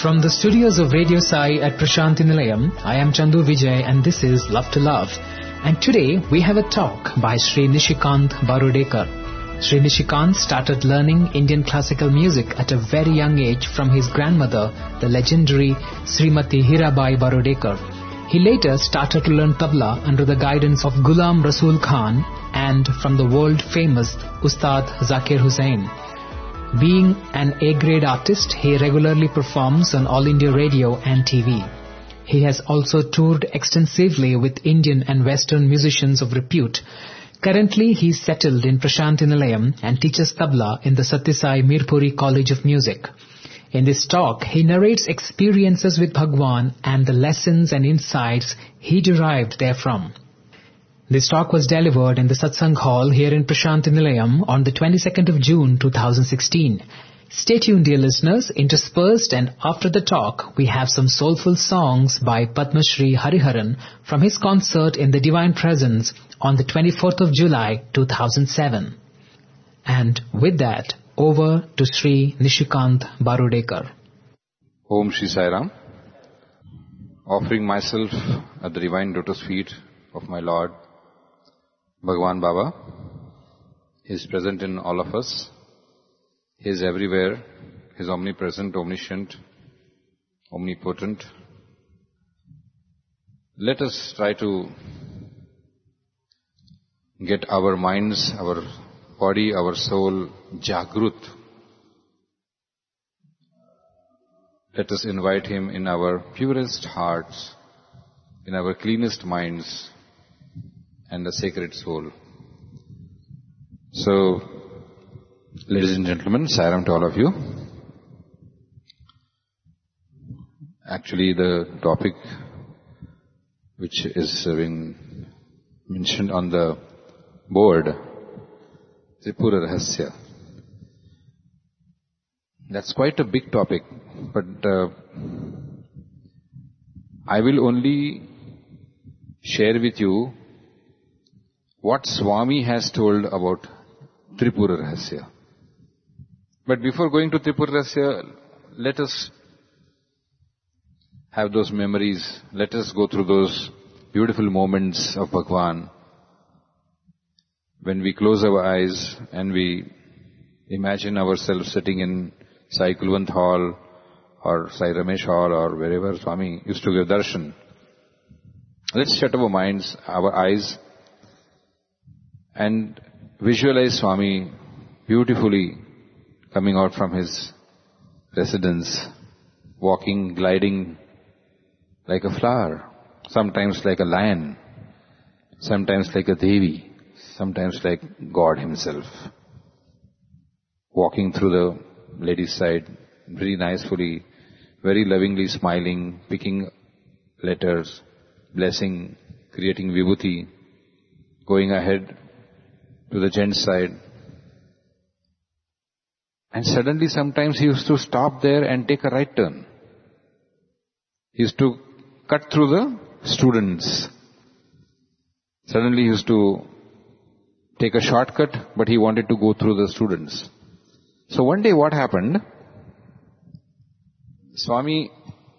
From the studios of Radio Sai at Prashanthi Nilayam, I am Chandu Vijay and this is Love to Love. And today we have a talk by Sri Nishikant Barudekar. Sri Nishikant started learning Indian classical music at a very young age from his grandmother, the legendary Srimati Hirabai Barudekar. He later started to learn tabla under the guidance of Ghulam Rasool Khan and from the world-famous Ustad Zakir Hussain. Being an A-grade artist, he regularly performs on All India Radio and TV. He has also toured extensively with Indian and Western musicians of repute. Currently, he is settled in Prashanthi Nilayam and teaches tabla in the Satyasai Mirpuri College of Music. In this talk, he narrates experiences with Bhagwan and the lessons and insights he derived therefrom. This talk was delivered in the Satsang Hall here in Prashanthi Nilayam on the 22nd of June 2016. Stay tuned, dear listeners. Interspersed and after the talk, we have some soulful songs by Padma Shri Hariharan from his concert in the Divine Presence on the 24th of July 2007. And with that, over to Sri Nishikant Barudekar. Om Shri Sai Ram. Offering myself at the divine lotus feet of my Lord, Bhagwan Baba. He is present in all of us. He is everywhere. He is omnipresent, omniscient, omnipotent. Let us try to get our minds, our body, our soul jagrut. Let us invite Him in our purest hearts, in our cleanest minds, and the sacred soul. So, ladies and gentlemen, Sai Ram to all of you. Actually, the topic which is being mentioned on the board, Tripura Rahasya. That's quite a big topic, but I will only share with you what Swami has told about Tripura Rahasya. But before going to Tripura Rahasya, let us have those memories. Let us go through those beautiful moments of Bhagwan. When we close our eyes and we imagine ourselves sitting in Sai Kulwant Hall or Sai Ramesh Hall or wherever Swami used to give darshan. Let's shut our minds, our eyes, and visualize Swami beautifully coming out from his residence, walking, gliding like a flower, sometimes like a lion, sometimes like a Devi, sometimes like God himself, walking through the ladies' side, very nicely, very lovingly smiling, picking letters, blessing, creating vibhuti, going ahead to the gents' side. And suddenly sometimes he used to stop there and take a right turn. He used to cut through the students. Suddenly he used to take a shortcut, but he wanted to go through the students. So one day what happened? Swami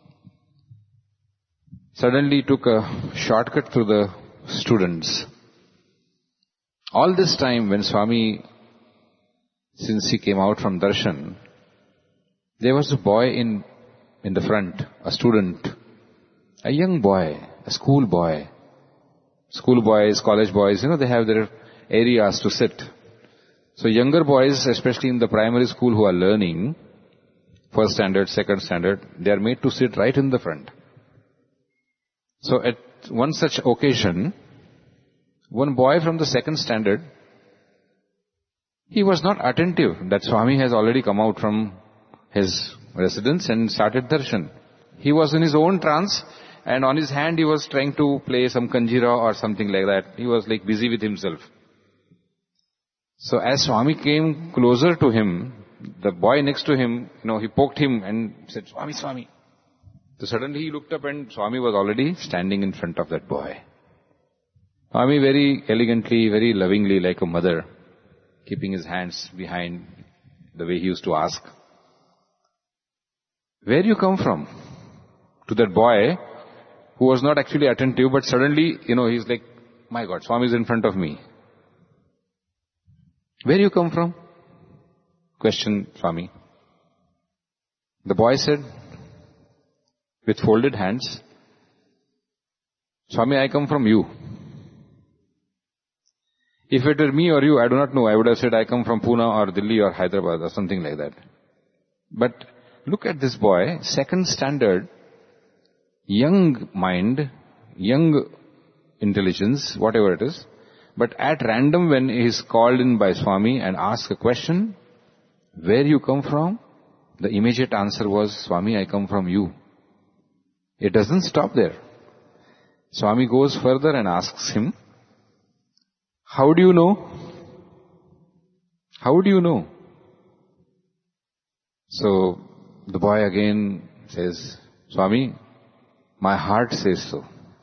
suddenly took a shortcut through the students. All this time when Swami, since he came out from darshan, there was a boy in the front, a student, a young boy, a school boy. School boys, college boys, they have their areas to sit. So younger boys, especially in the primary school who are learning, first standard, second standard, they are made to sit right in the front. So at one such occasion, one boy from the second standard, he was not attentive that Swami has already come out from his residence and started darshan. He was in his own trance and on his hand he was trying to play some kanjira or something like that. He was like busy with himself. So as Swami came closer to him, the boy next to him, he poked him and said, Swami, Swami. So suddenly he looked up and Swami was already standing in front of that boy. Swami very elegantly, very lovingly like a mother, keeping his hands behind the way he used to ask. where you come from? To that boy who was not actually attentive, but suddenly, he's like, my God, Swami is in front of me. Where you come from? Questioned Swami. The boy said, with folded hands, Swami, I come from you. If it were me or you, I do not know, I would have said I come from Pune or Delhi or Hyderabad or something like that. But look at this boy, second standard, young mind, young intelligence, whatever it is. But at random when he is called in by Swami and asked a question, where you come from? The immediate answer was, Swami, I come from you. It doesn't stop there. Swami goes further and asks him, how do you know? How do you know? So the boy again says, Swami, my heart says so.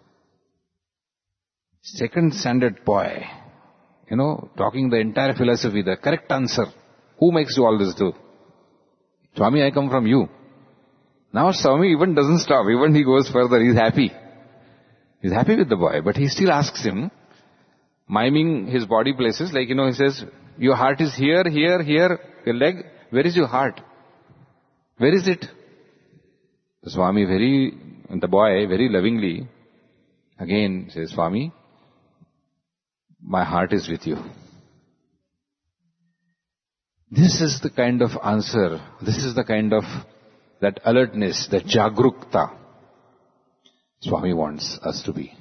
Second standard boy, talking the entire philosophy, the correct answer. Who makes you all this do? Swami, I come from you. Now Swami even doesn't stop, even he goes further, he's happy. He's happy with the boy, but he still asks him, miming his body places, like, he says, your heart is here, here, here, your leg, where is your heart? Where is it? The Swami the boy very lovingly, again says, Swami, my heart is with you. This is the kind of answer, this is the kind of that alertness, that jagrukta Swami wants us to be.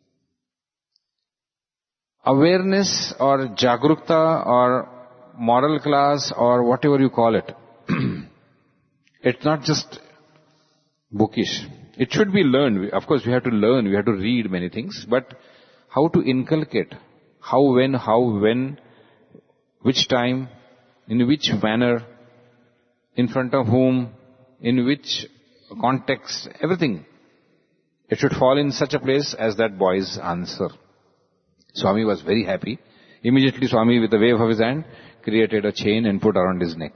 Awareness or jagrukta or moral class or whatever you call it, it's not just bookish. It should be learned. Of course, we have to learn, we have to read many things, but how to inculcate, how, when, which time, in which manner, in front of whom, in which context, everything. It should fall in such a place as that boy's answer. Swami was very happy. Immediately Swami, with a wave of his hand, created a chain and put around his neck.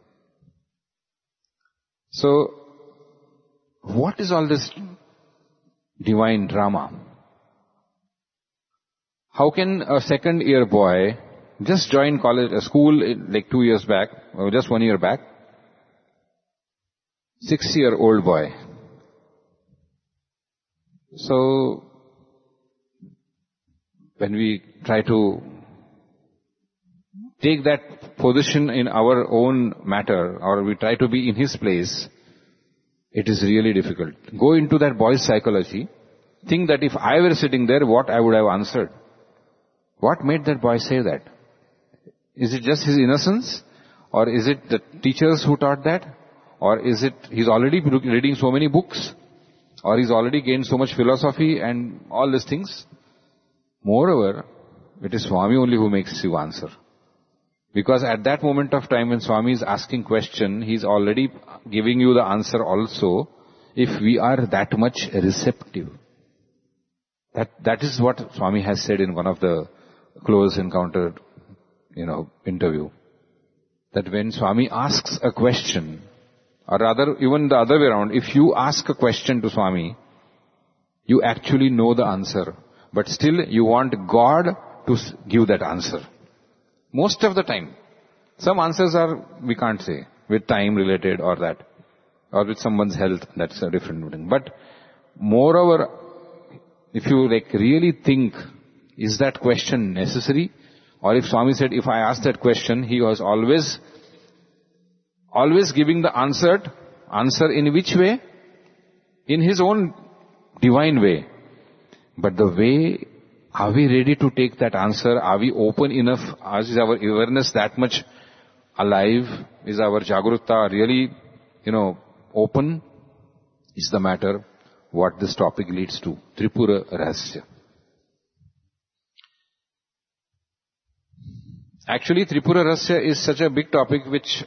So, what is all this divine drama? How can a second year boy just join school like 2 years back, or just 1 year back, 6-year-old boy? So, when we try to take that position in our own matter, or we try to be in his place, it is really difficult. Go into that boy's psychology. Think that if I were sitting there, what I would have answered. What made that boy say that? Is it just his innocence? Or is it the teachers who taught that? Or is it he's already reading so many books? Or he's already gained so much philosophy and all these things? Moreover, it is Swami only who makes you answer. Because at that moment of time when Swami is asking question, he is already giving you the answer also, if we are that much receptive. That is what Swami has said in one of the close encounter, interview. That when Swami asks a question, or rather even the other way around, if you ask a question to Swami, you actually know the answer, but still you want God to give that answer. Most of the time. Some answers we can't say, with time related or that, or with someone's health, that's a different thing. But moreover, if you really think, is that question necessary? Or if Swami said, if I ask that question, he was always giving the answer in which way? In his own divine way. But the way, are we ready to take that answer? Are we open enough? Is our awareness that much alive? Is our jagrutta really, open? Is the matter what this topic leads to. Tripura Rahasya. Actually, Tripura Rahasya is such a big topic which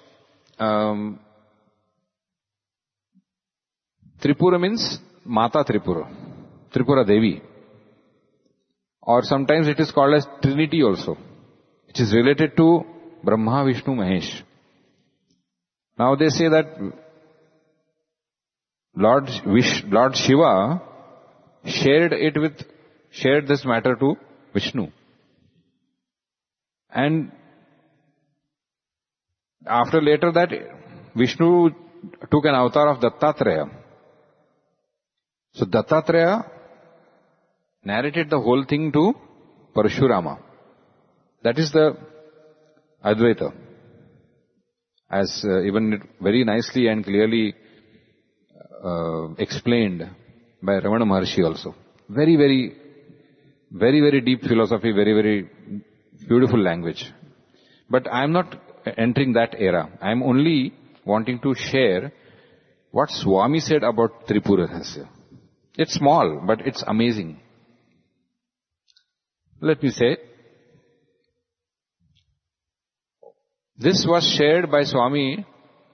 Tripura means Mata Tripura. Tripura Devi. Or sometimes it is called as Trinity also. It is related to Brahma, Vishnu, Mahesh. Now they say that Lord Shiva shared this matter to Vishnu. And after later that, Vishnu took an avatar of Dattatreya. So Dattatreya narrated the whole thing to Parashurama. That is the Advaita. As even very nicely and clearly explained by Ramana Maharshi also. Very, very, very, very deep philosophy, very, very beautiful language. But I am not entering that era. I am only wanting to share what Swami said about Tripura Rahasya. It's small, but it's amazing. Let me say, this was shared by Swami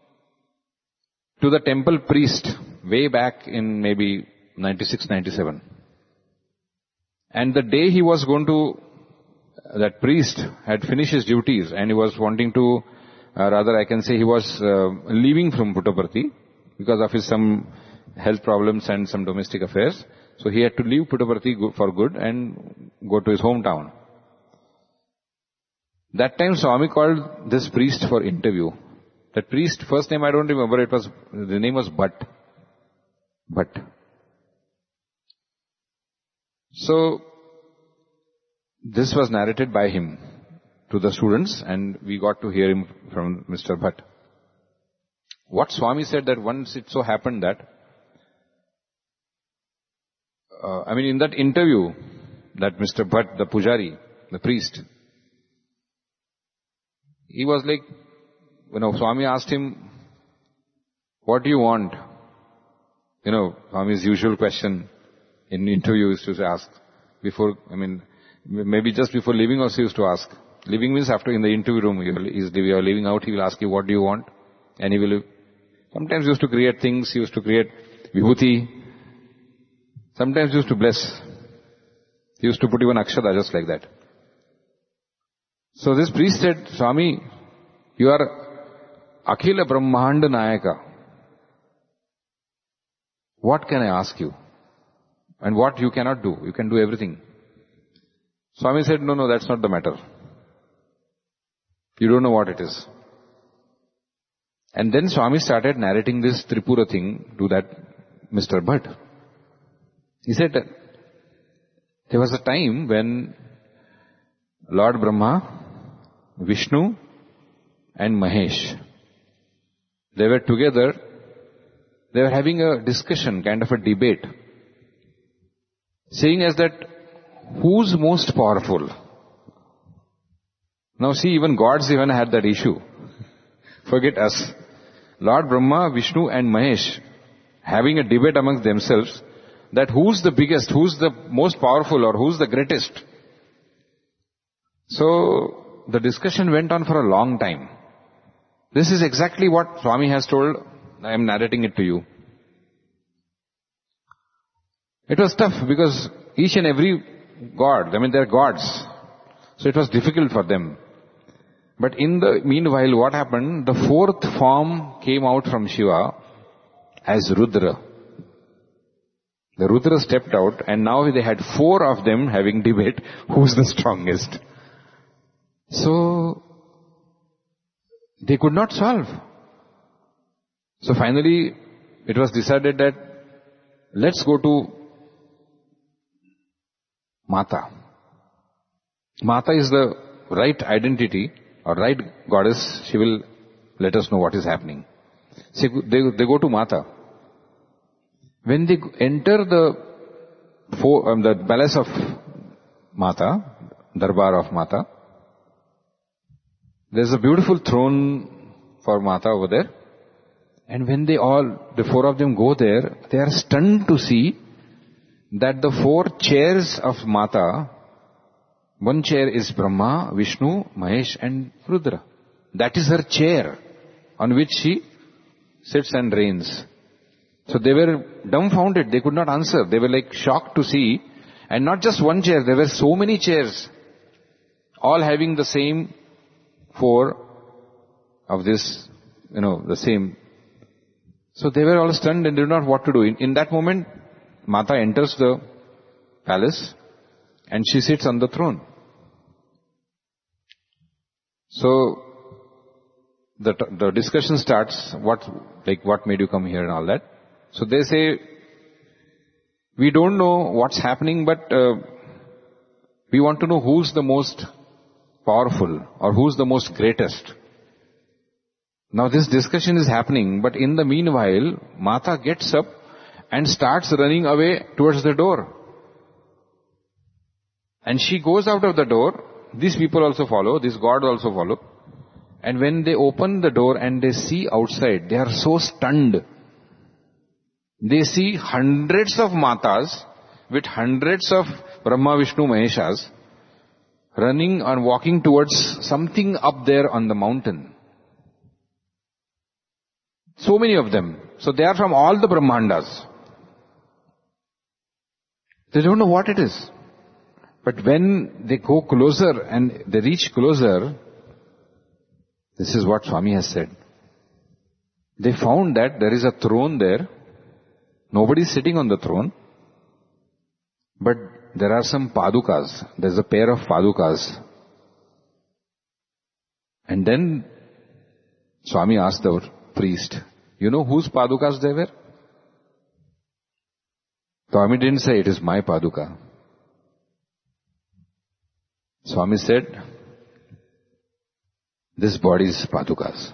to the temple priest way back in maybe 96, 97. And the day he was going to, that priest had finished his duties and he was wanting to, rather I can say he was leaving from Puttaparthi because of his some health problems and some domestic affairs. So he had to leave Puttaparthi for good and go to his hometown. That time Swami called this priest for interview. That priest, first name I don't remember, the name was Bhatt. So, this was narrated by him to the students and we got to hear him from Mr. Bhatt. What Swami said that once it so happened that, in that interview, that Mr. Bhatt, the Pujari, the priest, he was like, Swami asked him, what do you want? Swami's usual question in interviews to ask before, maybe just before leaving also he used to ask. Leaving means after in the interview room, you are leaving out, he will ask you, what do you want? And he will, sometimes he used to create things, he used to create vibhuti. Sometimes he used to bless. He used to put even akshata just like that. So this priest said, Swami, you are Akhila Brahmanda Nayaka. What can I ask you? And what you cannot do? You can do everything. Swami said, no, that's not the matter. You don't know what it is. And then Swami started narrating this Tripura thing to that Mr. Bhatt. He said, there was a time when Lord Brahma, Vishnu and Mahesh, they were together, they were having a discussion, kind of a debate, saying as that, who's most powerful? Now see, even gods even had that issue. Forget us. Lord Brahma, Vishnu and Mahesh having a debate amongst themselves that who's the biggest, who's the most powerful or who's the greatest. So the discussion went on for a long time. This is exactly what Swami has told. I am narrating it to you. It was tough because each and every god, they are gods. So it was difficult for them. But in the meanwhile, what happened? The fourth form came out from Shiva as Rudra. The Rudra stepped out and now they had four of them having debate who's the strongest. So they could not solve. So finally it was decided that let's go to Mata. Mata is the right identity or right goddess. She will let us know what is happening. So they go to Mata. When they enter the palace of Mata, Darbar of Mata, there's a beautiful throne for Mata over there. And when the four of them go there, they are stunned to see that the four chairs of Mata, one chair is Brahma, Vishnu, Mahesh and Rudra. That is her chair on which she sits and reigns. So they were dumbfounded, they could not answer. They were like shocked to see, and not just one chair, there were so many chairs, all having the same four of this, the same So they were all stunned and did not know what to do. In that moment, Mata enters the palace and she sits on the throne. So the discussion starts, what made you come here and all that. So they say, we don't know what's happening, but we want to know who's the most powerful or who's the most greatest. Now this discussion is happening, but in the meanwhile, Mata gets up and starts running away towards the door. And she goes out of the door. These people also follow, these gods also follow. And when they open the door and they see outside, they are so stunned. They see hundreds of Matas with hundreds of Brahma, Vishnu, Maheshas running and walking towards something up there on the mountain. So many of them. So they are from all the Brahmandas. They don't know what it is. But when they go closer and they reach closer, this is what Swami has said. They found that there is a throne there. Nobody is sitting on the throne. But there are some padukas. There's a pair of padukas. And then Swami asked the priest, you know whose padukas they were? Swami didn't say, it is my paduka. Swami said, this body's padukas.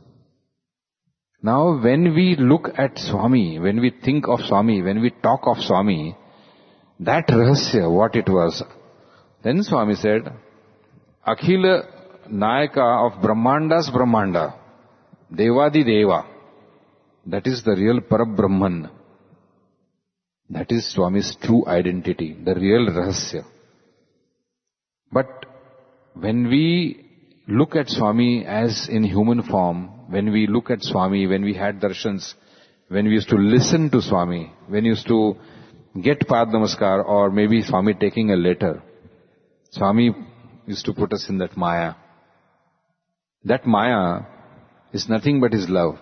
Now when we look at Swami, when we think of Swami, when we talk of Swami, that rahasya, what it was, then Swami said, Akhila Nayaka of Brahmanda's Brahmanda, Devadi Deva, that is the real Parabrahman. That is Swami's true identity, the real rahasya. But when we look at Swami as in human form, when we look at Swami, when we had darshans, when we used to listen to Swami, when we used to get Pad Namaskar or maybe Swami taking a letter, Swami used to put us in that Maya. That Maya is nothing but His love.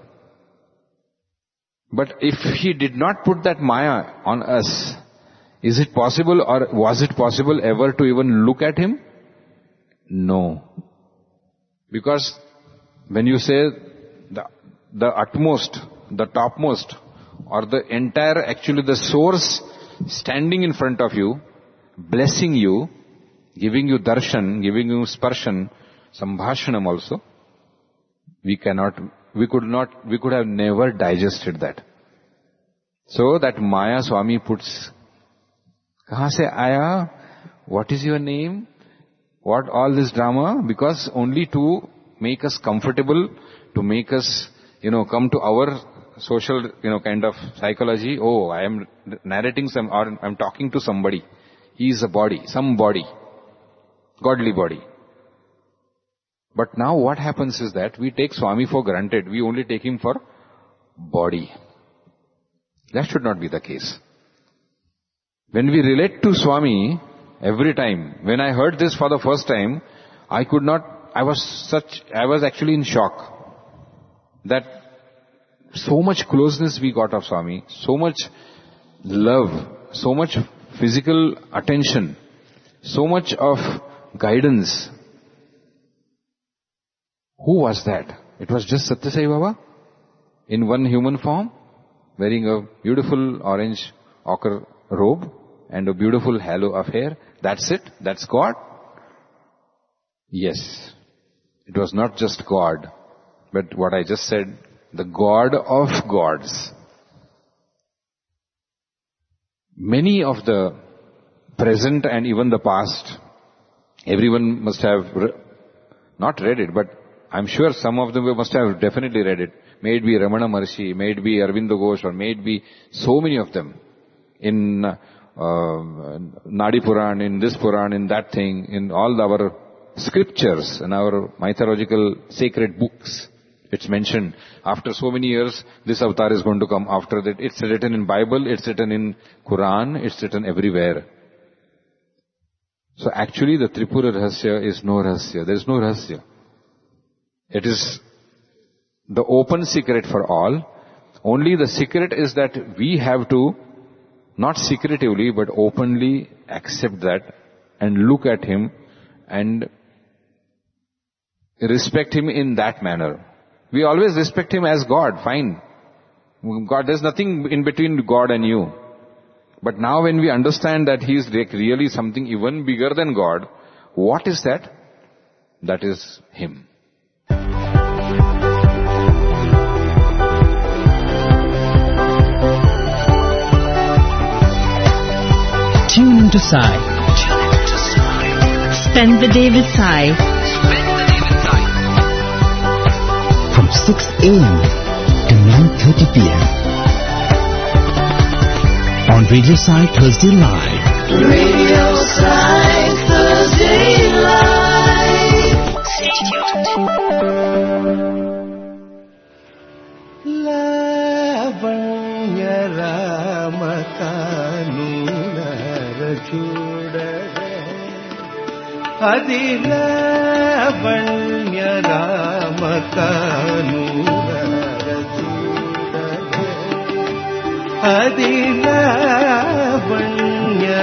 But if He did not put that Maya on us, is it possible or was it possible ever to even look at Him? No. Because when you say the utmost, the topmost, or the entire, actually the source standing in front of you, blessing you, giving you darshan, giving you sparshan, sambhashanam also, we could have never digested that. So that Maya Swami puts, kahan se aaya? What is your name? What all this drama? Because only to make us comfortable, to make us, come to our social, kind of psychology. Oh, I am narrating or I am talking to somebody. He is a body, some body, godly body. But now what happens is that we take Swami for granted. We only take Him for body. That should not be the case. When we relate to Swami, every time, when I heard this for the first time, I was actually in shock. That so much closeness we got of Swami, so much love, so much physical attention, so much of guidance. Who was that? It was just Satya Sai Baba in one human form, wearing a beautiful orange ochre robe and a beautiful halo of hair. That's it? That's God? Yes. It was not just God, but what I just said, the God of gods. Many of the present and even the past, everyone must have not read it, but I'm sure some of them must have definitely read it. May it be Ramana Maharshi, may it be Aurobindo Ghosh, or may it be so many of them. In Nadi Puran, in this Puran, in that thing, in all our scriptures and our mythological sacred books, it's mentioned. After so many years, this avatar is going to come. After that, it's written in Bible, it's written in Quran, it's written everywhere. So actually the Tripura Rahasya is no Rahasya. There is no Rahasya. It is the open secret for all. Only the secret is that we have to, not secretively, but openly accept that and look at him and respect him in that manner. We always respect him as God, fine. God, there's nothing in between God and you. But now when we understand that he is really something even bigger than God, what is that? That is him. Tune into Sai. Spend the day with Sai. From 6 a.m. to 9:30 p.m. on Radio Sai Thursday Live. Radio Sai Thursday Live. Stay tuned. Lavanya Ramakanunara Chudare Adi Lavanya Ramakanunara Chudare Adi Lavanya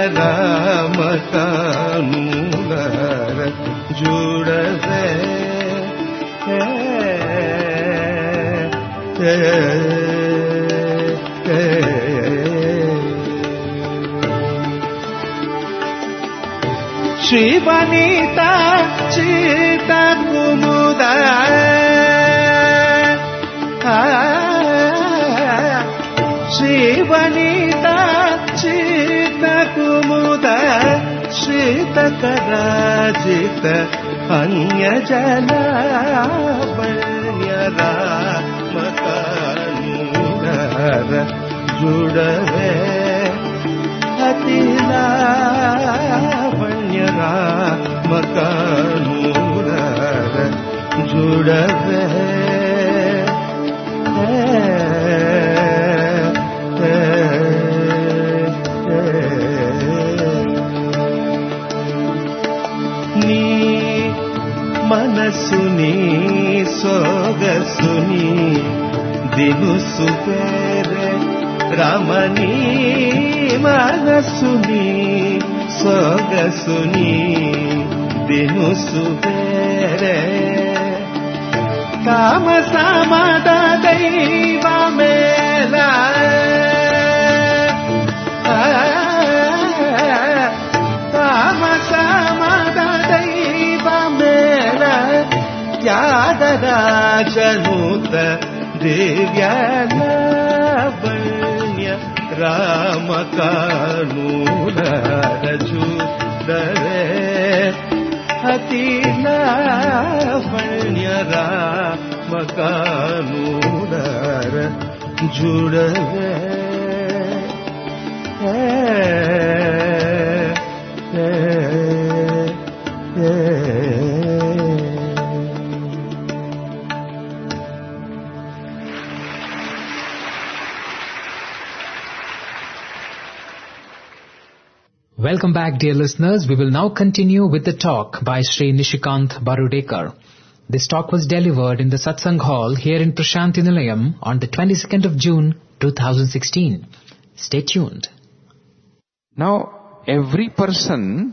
Ramakanunara Chudare Shri Vanita Chita Kumuda Shri Vanita Chita Kumuda Shita Karajita Anya Jala Banyara Makanunara Judare Atila Banyara Makanunara Judare Ni Manasuni Sogasuni Dinu Supere Ramani Manasuni Sogasuni Dinu Supere Kama Samada Deiva Mela Kama Samada Deiva Mela Yadada Januta Divya Lavanya Ramakanunara Judare Ati Lavanya Ramakanunara Judare Welcome back, dear listeners. We will now continue with the talk by Sri Nishikant Barudekar. This talk was delivered in the Satsang Hall here in Prashanti Nilayam on the 22nd of June 2016. Stay tuned. Now, every person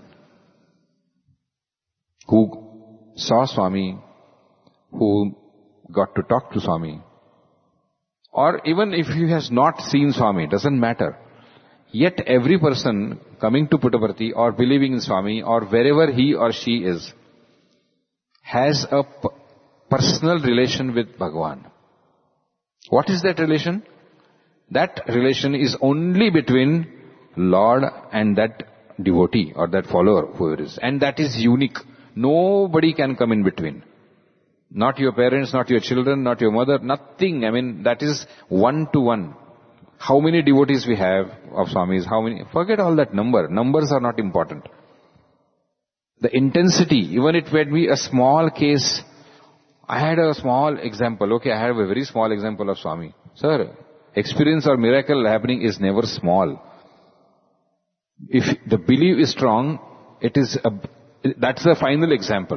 who saw Swami, who got to talk to Swami, or even if he has not seen Swami, doesn't matter. Yet every person coming to Puttaparthi or believing in Swami or wherever he or she is, has a personal relation with Bhagavan. What is that relation? That relation is only between Lord and that devotee or that follower, whoever is. And that is unique. Nobody can come in between. Not your parents, not your children, not your mother, nothing. I mean, that is one-to-one. How many devotees we have of Swamis, how many, forget all that number. Numbers are not important. The intensity, even it might be a small case. I had a small example, I have a very small example of Swami. Sir, experience or miracle happening is never small. If the belief is strong, that's the final example.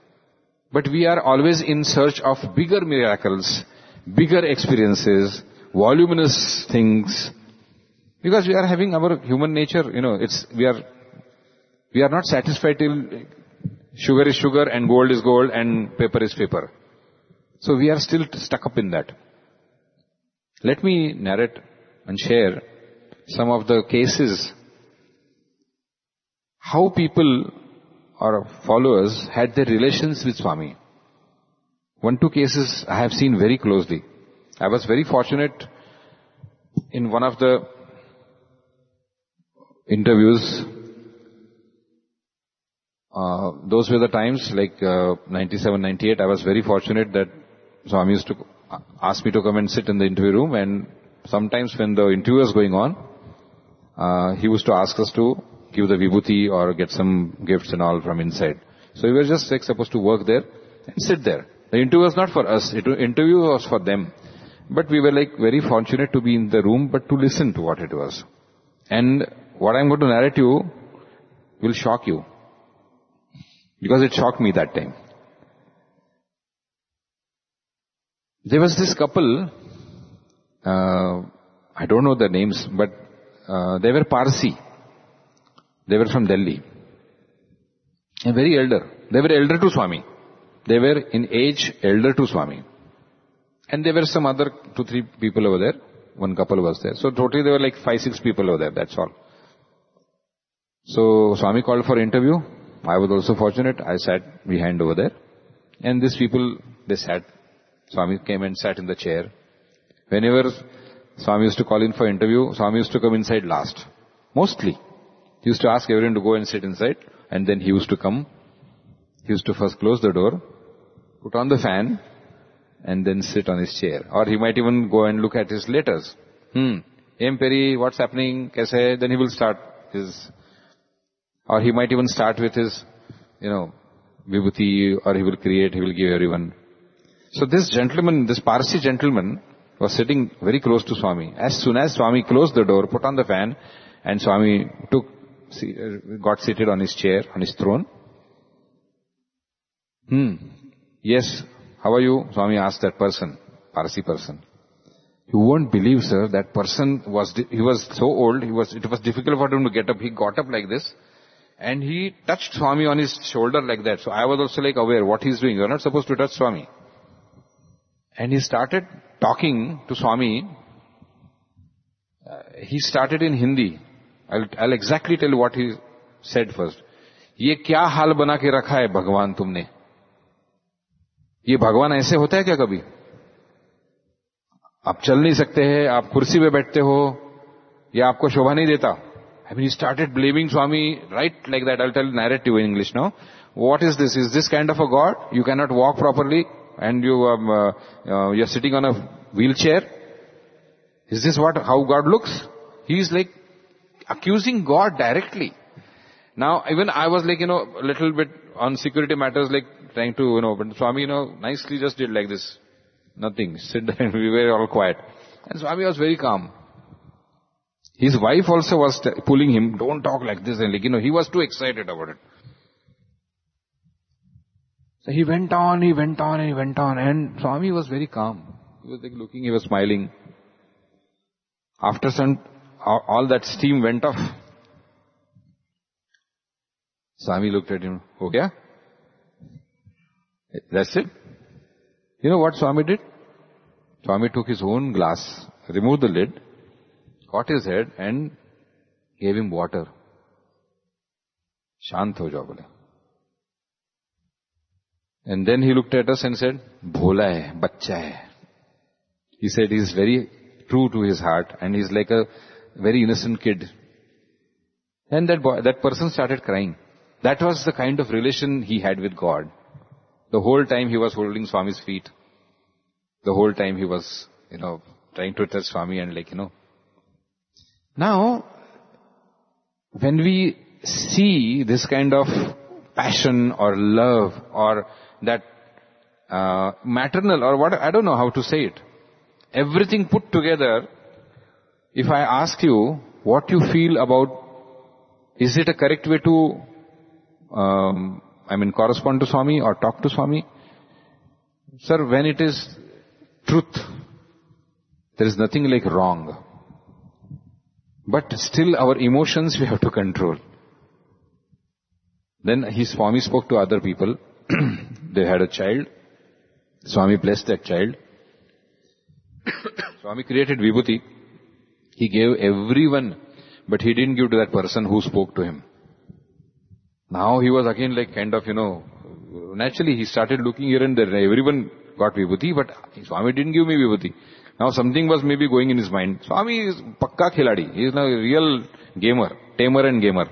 But we are always in search of bigger miracles, bigger experiences. voluminous things. Because we are having our human nature, we are not satisfied till sugar is sugar and gold is gold and paper is paper. So we are still stuck up in that. Let me narrate and share some of the cases, how people or followers had their relations with Swami. 1-2 cases I have seen very closely. I was very fortunate in one of the interviews. Those were the times, like 97, 98, I was very fortunate that Swami used to ask me to come and sit in the interview room, and sometimes when the interview was going on, he used to ask us to give the vibhuti or get some gifts and all from inside. So we were just supposed to work there and sit there. The interview was not for us, interview was for them. But we were very fortunate to be in the room, but to listen to what it was. And what I'm going to narrate you will shock you. Because it shocked me that time. There was this couple, I don't know their names, but they were Parsi. They were from Delhi. And very elder. They were elder to Swami. They were in age elder to Swami. And there were some other 2-3 people over there. One couple was there. So totally there were 5-6 people over there, that's all. So Swami called for interview. I was also fortunate. I sat behind over there. And these people, they sat. Swami came and sat in the chair. Whenever Swami used to call in for interview, Swami used to come inside last. Mostly. He used to ask everyone to go and sit inside. And then he used to come. He used to first close the door, put on the fan, and then sit on his chair. Or he might even go and look at his letters. Peri, what's happening? Kaise? Then he will start his... Or he might even start with his, vibhuti, or he will give everyone. So this gentleman, this Parsi gentleman, was sitting very close to Swami. As soon as Swami closed the door, put on the fan, and Swami got seated on his chair, on his throne. Yes, how are you? Swami asked that person, Parsi person. You won't believe, sir, that person he was so old, it was difficult for him to get up. He got up like this, and he touched Swami on his shoulder like that. So I was also aware what he's doing. You're not supposed to touch Swami. And he started talking to Swami. He started in Hindi. I'll exactly tell you what he said first. ये क्या हाल बना के रखा है भगवान तुमने? ये भगवान ऐसे होता है क्या कभी? आप चल नहीं सकते हैं, आप कुर्सी पे बैठते हो, ये आपको शोभा नहीं देता. I mean, he started blaming Swami right like that. I'll narrate you in English now. What is this? Is this kind of a God? You cannot walk properly and you're sitting on a wheelchair? Is this how God looks? He's accusing God directly. Now, even I was a little bit on security matters, trying to, but Swami, nicely just did like this. Nothing. Sit there and we were all quiet. And Swami was very calm. His wife also was pulling him, don't talk like this. And he was too excited about it. So he went on. And Swami was very calm. He was looking, he was smiling. After all that steam went off. Swami looked at him. Okay? That's it. You know what Swami did? Swami took his own glass, removed the lid, caught his head and gave him water. Shant ho jao bole. And then he looked at us and said, Bhola hai, bachcha hai. He said he's very true to his heart and he's like a very innocent kid. And that person started crying. That was the kind of relation he had with God. The whole time he was holding Swami's feet. The whole time he was, trying to touch Swami and Now, when we see this kind of passion or love or that maternal or what, I don't know how to say it. Everything put together, if I ask you what you feel about, is it a correct way to, correspond to Swami or talk to Swami? Sir, when it is truth, There is nothing like wrong. But still our emotions we have to control. Then Swami spoke to other people. They had a child. Swami blessed that child. Swami created Vibhuti. He gave everyone, but he didn't give to that person who spoke to him. Now he was again like kind of, naturally he started looking here and there. Everyone got Vibhuti, but Swami didn't give me Vibhuti. Now something was maybe going in his mind. Swami is pakka khiladi. He is now a real gamer, tamer and gamer.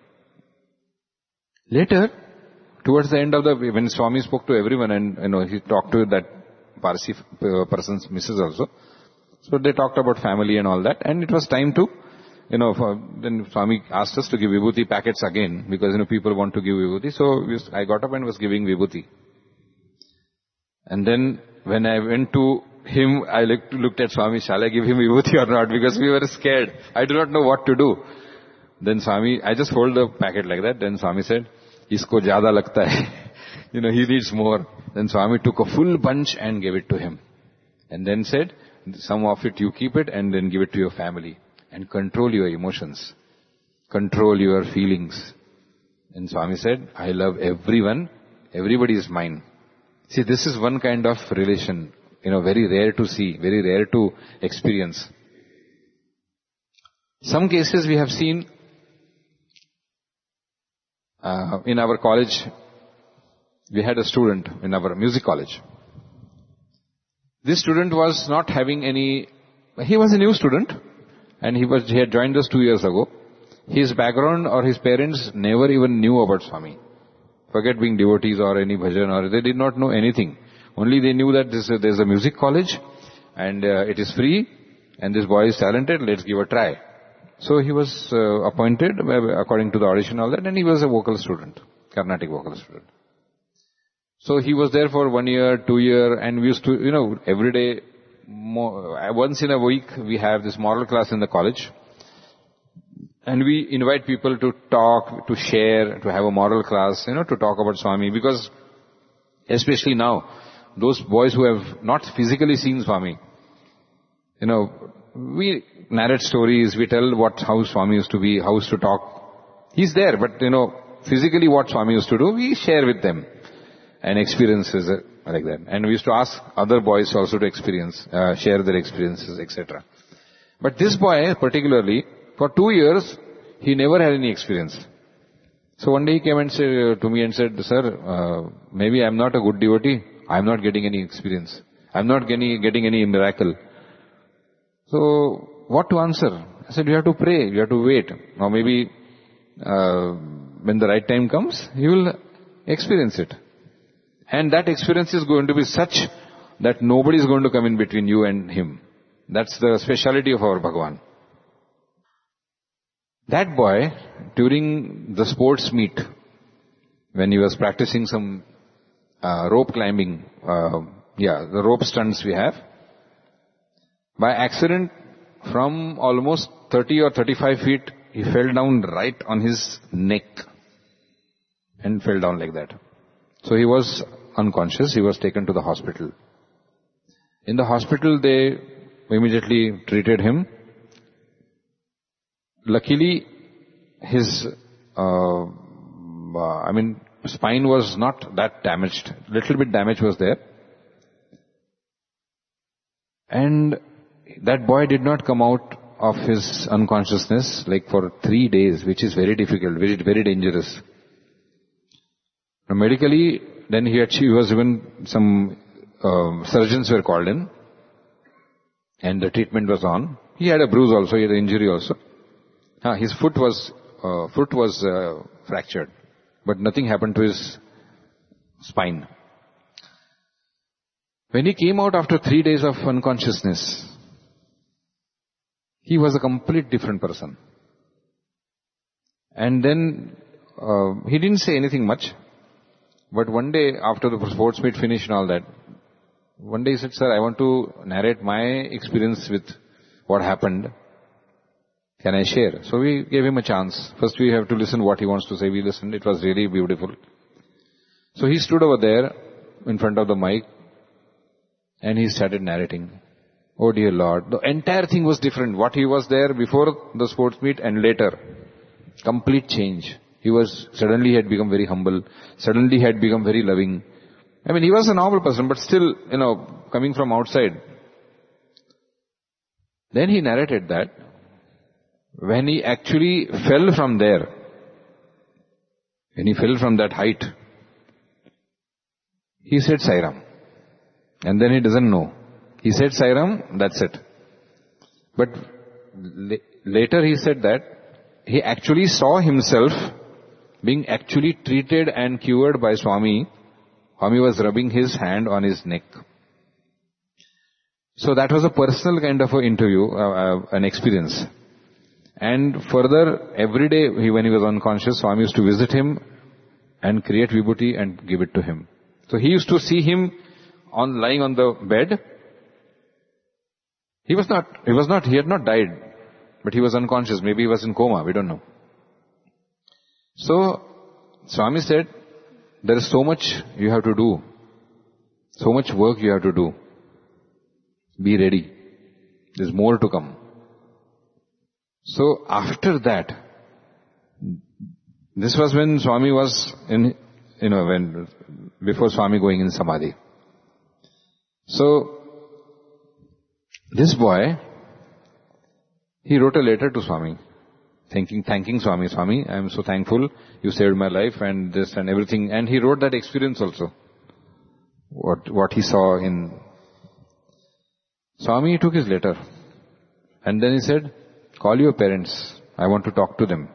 Later, towards the end of when Swami spoke to everyone and, he talked to that Parsi person's missus also. So they talked about family and all that, and it was time to, then Swami asked us to give Vibhuti packets again, because, people want to give Vibhuti. So I got up and was giving Vibhuti. And then when I went to him, I looked at Swami, shall I give him Vibhuti or not? Because we were scared. I do not know what to do. Then Swami, I just hold the packet like that. Then Swami said, isko jyada lagta hai. He needs more. Then Swami took a full bunch and gave it to him. And then said, some of it you keep it and then give it to your family. And control your emotions. Control your feelings. And Swami said, I love everyone. Everybody is mine. See, this is one kind of relation, very rare to see, very rare to experience. Some cases we have seen in our college. We had a student in our music college. This student was not having he was a new student and he had joined us 2 years ago. His background or his parents never even knew about Swami. Forget being devotees or any bhajan, or they did not know anything. Only they knew that there's a music college and it is free and this boy is talented, let's give a try. So he was appointed according to the audition and all that, and he was a vocal student, Carnatic vocal student. So he was there for 1 year, 2 years, and we used to, every day, once in a week, we have this moral class in the college. And we invite people to talk, to share, to have a moral class, to talk about Swami. Because, especially now, those boys who have not physically seen Swami, we narrate stories, we tell how Swami used to be, how he used to talk. He's there, but, physically what Swami used to do, we share with them. And experiences like that. And we used to ask other boys also to share their experiences, etc. But this boy particularly, for 2 years, he never had any experience. So one day he came and said to me and said, sir, maybe I'm not a good devotee. I'm not getting any experience. I'm not getting any miracle. So what to answer? I said, you have to pray, you have to wait. Or maybe when the right time comes, you will experience it. And that experience is going to be such that nobody is going to come in between you and him. That's the speciality of our Bhagavan. That boy, during the sports meet, when he was practicing some rope climbing, the rope stunts we have, by accident, from almost 30 or 35 feet, he fell down right on his neck and fell down like that. So he was unconscious. He was taken to the hospital. In the hospital, they immediately treated him. Luckily, his spine was not that damaged. Little bit damage was there. And that boy did not come out of his unconsciousness like for 3 days, which is very difficult, very, very dangerous. Now, medically, then he was even some surgeons were called in, and the treatment was on. He had a bruise also, he had an injury also. His foot was fractured, but nothing happened to his spine. When he came out after 3 days of unconsciousness, he was a complete different person. And then he didn't say anything much. But one day, after the sports meet finished and all that, one day he said, sir, I want to narrate my experience with what happened. Can I share? So we gave him a chance. First we have to listen what he wants to say. We listened. It was really beautiful. So he stood over there in front of the mic and he started narrating Oh dear Lord. The entire thing was different. What he was there before the sports meet and later. Complete change. Suddenly he had become very humble. Suddenly he had become very loving. I mean, he was a normal person, but still, coming from outside. Then he narrated that when he actually fell from there, when he fell from that height, he said Sai Ram. And then he doesn't know. He said Sai Ram, that's it. But later he said that he actually saw himself being actually treated and cured by Swami. Swami was rubbing his hand on his neck. So that was a personal kind of an interview, an experience. And further, every day when he was unconscious, Swami used to visit him and create vibhuti and give it to him. So he used to see him lying on the bed. He had not died, but he was unconscious. Maybe he was in coma, we don't know. So, Swami said, there is so much you have to do. So much work you have to do. Be ready. There's more to come. So, after that, this was when Swami was before Swami going in Samadhi. So, this boy, he wrote a letter to Swami, thanking Swami. Swami, I am so thankful, you saved my life and this and everything. And he wrote that experience also, what he saw in. Swami took his letter and then he said, call your parents, I want to talk to them.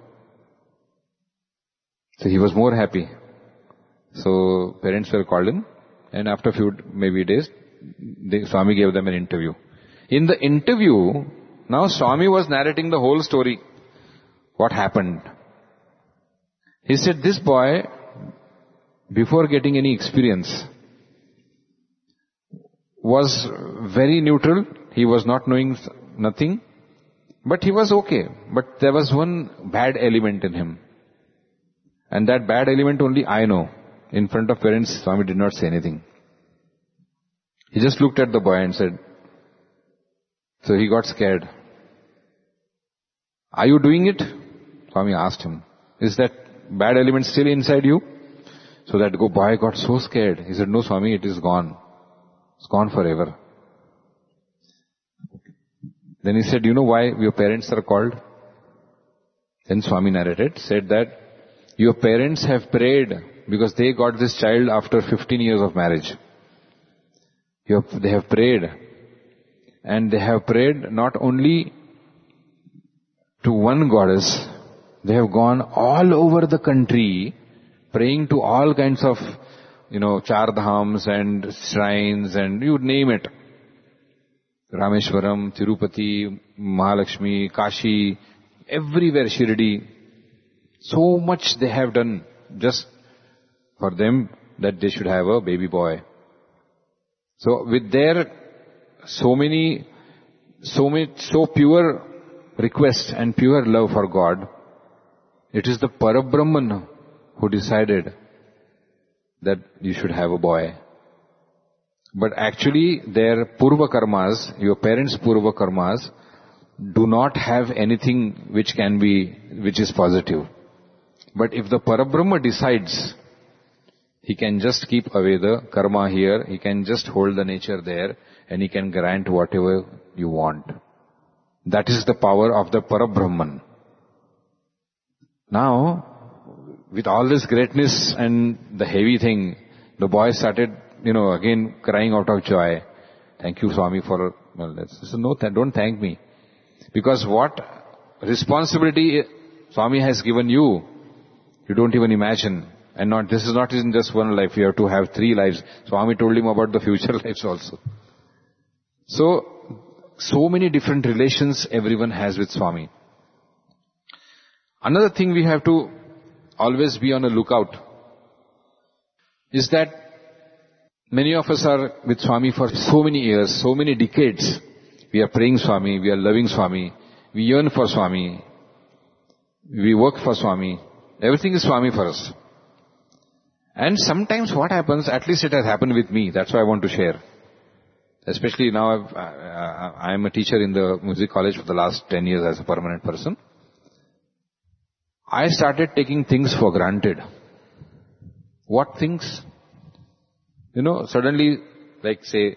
So he was more happy. So parents were called in and after a few maybe days, Swami gave them an interview. In the interview, now Swami was narrating the whole story. What happened? He said, this boy, before getting any experience, was very neutral. He was not knowing nothing. But he was okay. But there was one bad element in him. And that bad element only I know. In front of parents, Swami did not say anything. He just looked at the boy and said, so he got scared. Are you doing it? Swami asked him. Is that bad element still inside you? So that boy got so scared. He said, no Swami, it is gone. It's gone forever. Then he said, you know why your parents are called? Then Swami narrated, said that your parents have prayed because they got this child after 15 years of marriage. They have prayed. And they have prayed not only to one goddess, they have gone all over the country praying to all kinds of, Char Dhams and shrines and you name it. Rameshwaram, Tirupati, Mahalakshmi, Kashi, everywhere, Shirdi. So much they have done just for them that they should have a baby boy. So with their so pure request and pure love for God, it is the Parabrahman who decided that you should have a boy. But actually their Purva Karmas, your parents' Purva Karmas, do not have anything which is positive. But if the Parabrahma decides, he can just keep away the karma here, he can just hold the nature there, and he can grant whatever you want. That is the power of the Parabrahman. Now, with all this greatness and the heavy thing, the boy started, again crying out of joy. Thank you, Swami, for this. He said, no, don't thank me. Because what responsibility Swami has given you, you don't even imagine. And this is not in just one life, you have to have 3 lives. Swami told him about the future lives also. So many different relations everyone has with Swami. Another thing we have to always be on a lookout is that many of us are with Swami for so many years, so many decades. We are praying Swami, we are loving Swami, we yearn for Swami, we work for Swami. Everything is Swami for us. And sometimes what happens, at least it has happened with me, that's why I want to share. Especially now I'm a teacher in the music college for the last 10 years as a permanent person. I started taking things for granted. What things? Suddenly, like say,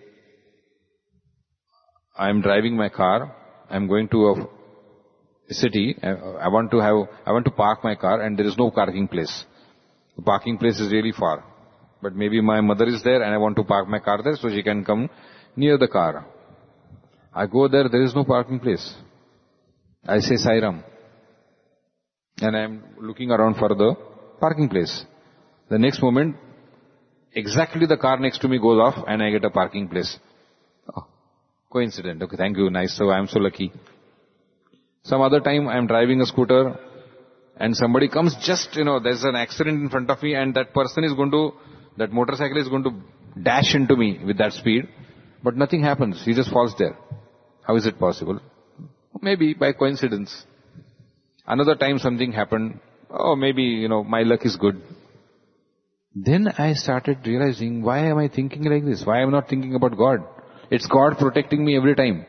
I'm driving my car, I'm going to a city, I want to park my car and there is no parking place. The parking place is really far. But maybe my mother is there and I want to park my car there so she can come near the car. I go there is no parking place. I say Sai Ram. And I am looking around for the parking place. The next moment, exactly the car next to me goes off and I get a parking place. Oh, coincidence. Okay, thank you. Nice. So I am so lucky. Some other time I am driving a scooter and somebody comes just, there's an accident in front of me and that motorcycle is going to dash into me with that speed. But nothing happens. He just falls there. How is it possible? Maybe by coincidence. Another time something happened. Oh, maybe, my luck is good. Then I started realizing, why am I thinking like this? Why am I not thinking about God? It's God protecting me every time.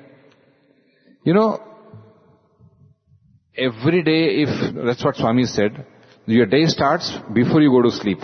Every day, that's what Swami said, your day starts before you go to sleep.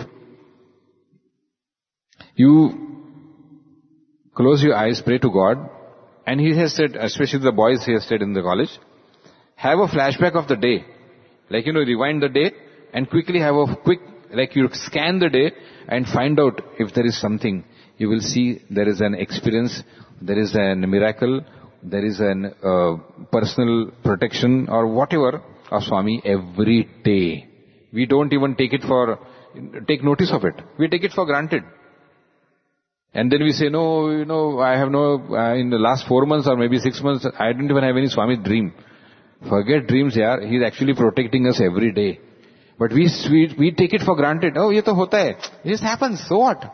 You close your eyes, pray to God, and he has said, especially the boys he has said in the college, have a flashback of the day. Like, rewind the day and quickly have a quick, like you scan the day and find out if there is something. You will see there is an experience, there is a miracle, there is an personal protection or whatever of Swami every day. We don't even take notice of it. We take it for granted. And then we say, no, I have in the last 4 months or maybe 6 months, I didn't even have any Swami dream. Forget dreams, yaar. He's actually protecting us every day. But we take it for granted. Oh, ye to hota hai. This happens, so what?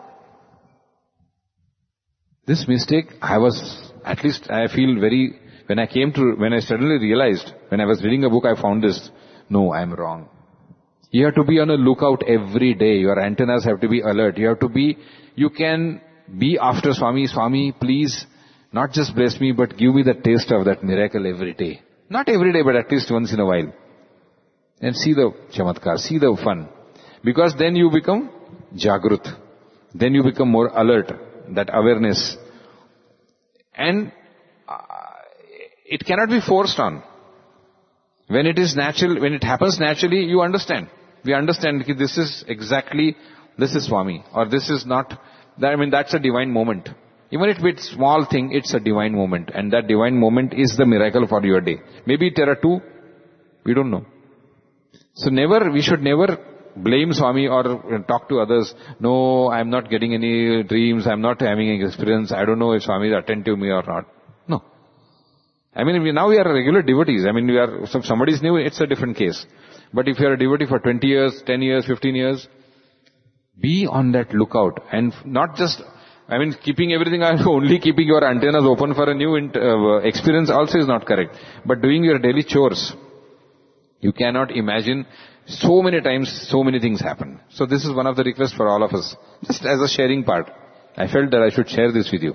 This mistake, I feel when I suddenly realized, when I was reading a book, I found this. No, I'm wrong. You have to be on a lookout every day. Your antennas have to be alert. You can be after Swami. Swami, please, not just bless me, but give me the taste of that miracle every day. Not every day, but at least once in a while. And see the chamatkar, see the fun. Because then you become jagrut. Then you become more alert, that awareness. And it cannot be forced on. When it is natural, when it happens naturally, you understand. We understand that this is Swami, or this is not, that's a divine moment. Even if it's small thing, it's a divine moment. And that divine moment is the miracle for your day. Maybe there are two, we don't know. So we should never blame Swami or talk to others. No, I'm not getting any dreams, I'm not having any experience, I don't know if Swami is attentive to me or not. No. Now we are regular devotees. If somebody is new, it's a different case. But if you are a devotee for 20 years, 10 years, 15 years, be on that lookout. And not just, keeping everything, only keeping your antennas open for a new experience also is not correct. But doing your daily chores, you cannot imagine so many times, so many things happen. So this is one of the requests for all of us. Just as a sharing part. I felt that I should share this with you.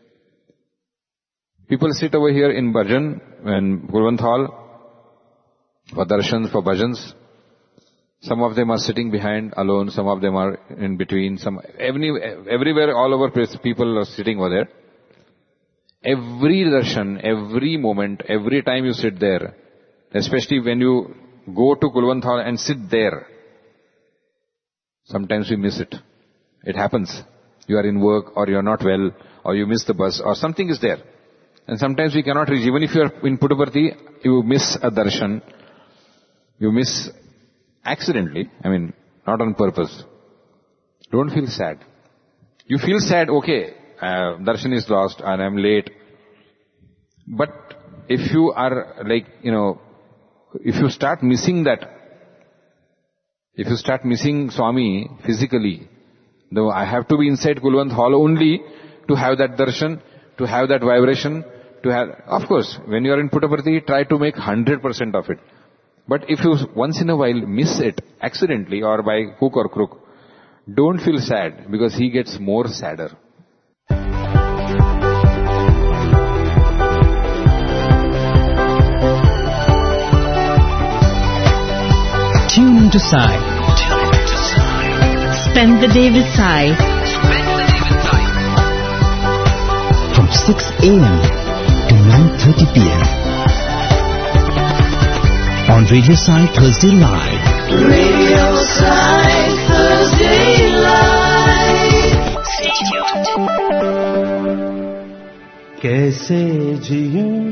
People sit over here in Bhajan and Gurvanth Hall for darshans, for bhajans. Some of them are sitting behind alone, some of them are in between, everywhere, all over place, people are sitting over there. Every darshan, every moment, every time you sit there, especially when you go to Gurvanth Hall and sit there, sometimes we miss it. It happens. You are in work, or you are not well, or you miss the bus, or something is there. And sometimes we cannot reach. Even if you are in Puttaparthi, you miss a darshan. You miss accidentally, not on purpose. Don't feel sad. You feel sad, okay, darshan is lost and I'm late. But if you are if you start missing that, if you start missing Swami physically, though I have to be inside Gurvanth Hall only to have that darshan, to have that vibration, of course, when you are in Puttaparthi, try to make 100% of it. But if you once in a while miss it accidentally or by hook or crook, don't feel sad, because he gets more sadder. Tune into Sai. Spend the day with Sai. From 6 a.m. to 9:30 p.m. on Radio Sai Thursday Live. Radio Sai Thursday Live. Stay tuned. कैसे जीऊं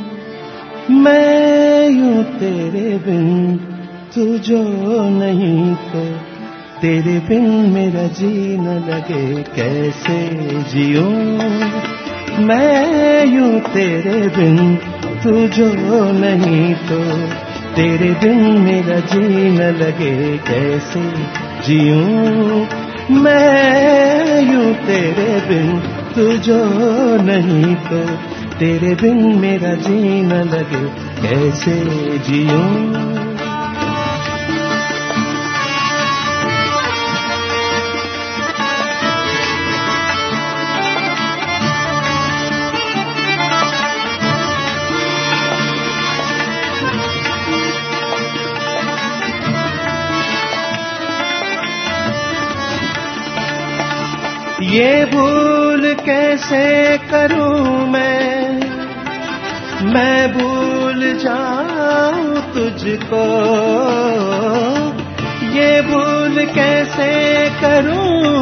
मैं यूं तेरे बिन, तू जो नहीं तो तेरे बिन मेरा जी न लगे। कैसे जीऊं मैं यूं तेरे बिन, तू जो नहीं तो तेरे बिन मेरा जी न लगे। कैसे जीऊं मैं यूं तेरे बिन, तू जो नहीं तो तेरे बिन मेरा जी न लगे। कैसे जीऊं। ये भूल कैसे करूं मैं भूल जाऊं तुझको। ये भूल कैसे करूं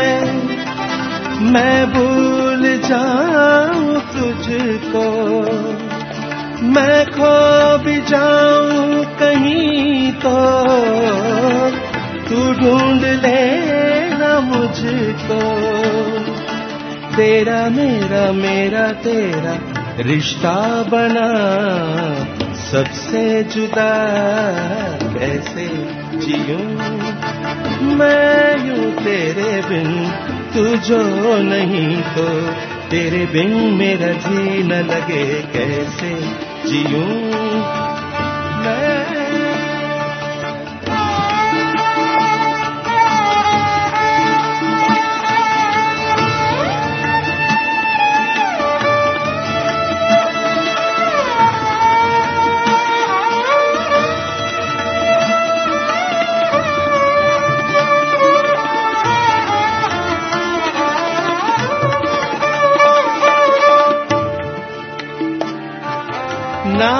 मैं भूल जाऊं तुझको। मैं खो भी जाऊं कहीं तो तू ढूंढ लेना मुझको। तेरा मेरा मेरा तेरा रिश्ता बना सबसे जुदा। कैसे जीऊं मैं यूं तेरे बिन, तू जो नहीं तो तेरे बिन मेरा जी न लगे। कैसे जीऊं मैं। నా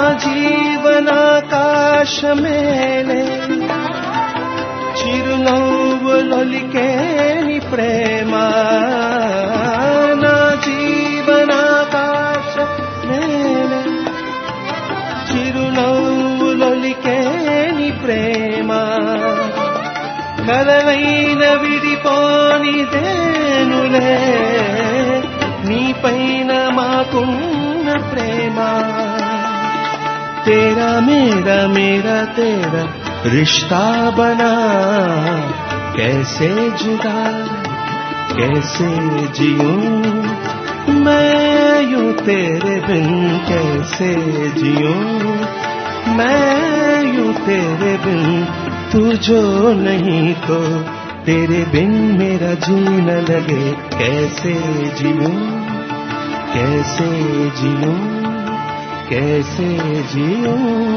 జీవనాకాశమేలే చిరునవ్వులొలికేని ప్రేమ। నా జీవనాకాశమేలే చిరునవ్వులొలికేని ప్రేమ। కలవైన విడిపోనిదేనులే నీ పైన మాకున్న ప్రేమ। तेरा मेरा मेरा तेरा रिश्ता बना कैसे जुदा। कैसे जीऊं मैं यूं तेरे बिन। कैसे जीऊं मैं यूं तेरे बिन, तू जो नहीं तो तेरे बिन मेरा जी न लगे। कैसे जीऊं कैसे जीऊं कैसे जीऊं।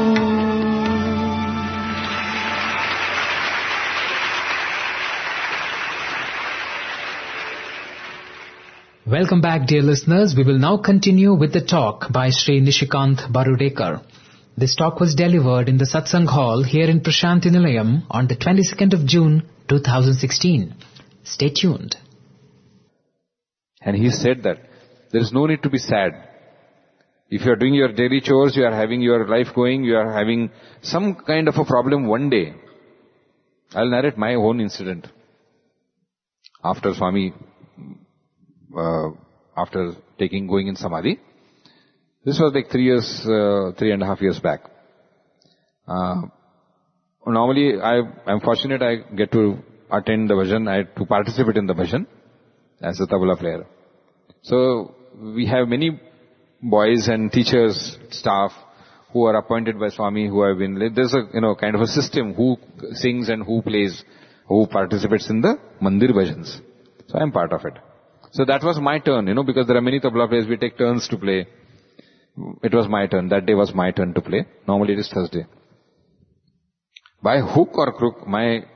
Welcome back, dear listeners. We will now continue with the talk by Sri Nishikant Barudekar. This talk was delivered in the Satsang Hall here in Prashanthi Nilayam on the 22nd of June 2016. Stay tuned. And he said that there is no need to be sad. If you are doing your daily chores, you are having your life going, you are having some kind of a problem one day. I'll narrate my own incident. After Swami, after going in Samadhi. This was like 3.5 years back. Normally, I'm fortunate I get to attend the bhajan, to participate in the bhajan as a tabla player. So, we have many boys and teachers, staff, who are appointed by Swami, who have been, there's a, kind of a system, who sings and who plays, who participates in the Mandir bhajans. So I'm part of it. So that was my turn, because there are many tabla players, we take turns to play. It was my turn, that day was my turn to play. Normally it is Thursday. by hook or crook, my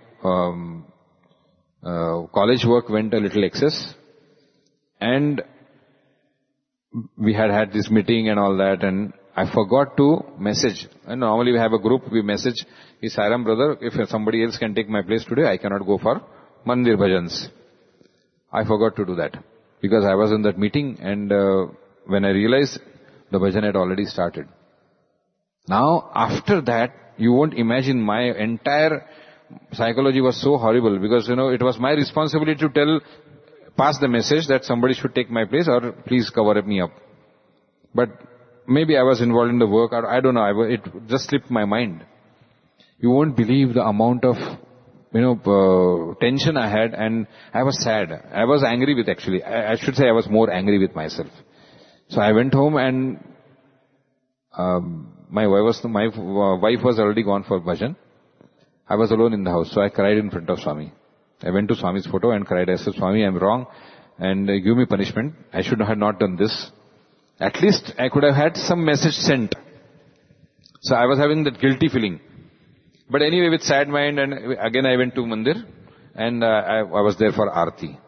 college work went a little excess, and we had this meeting and all that, and I forgot to message. And normally we have a group, we message, Sairam brother, if somebody else can take my place today, I cannot go for Mandir Bhajans. I forgot to do that, because I was in that meeting, and when I realized, the bhajan had already started. Now, after that, you won't imagine, my entire psychology was so horrible, because, it was my responsibility to pass the message that somebody should take my place or please cover me up. But maybe I was involved in the work, or I don't know, it just slipped my mind. You won't believe the amount of, tension I had, and I was sad. I was angry with, actually. I should say I was more angry with myself. So I went home, and my wife was already gone for bhajan. I was alone in the house, so I cried in front of Swami. I went to Swami's photo and cried. I said, Swami, I'm wrong, and give me punishment. I should have not done this. At least I could have had some message sent. So I was having that guilty feeling. But anyway, with sad mind, and again I went to Mandir, and I was there for Aarti.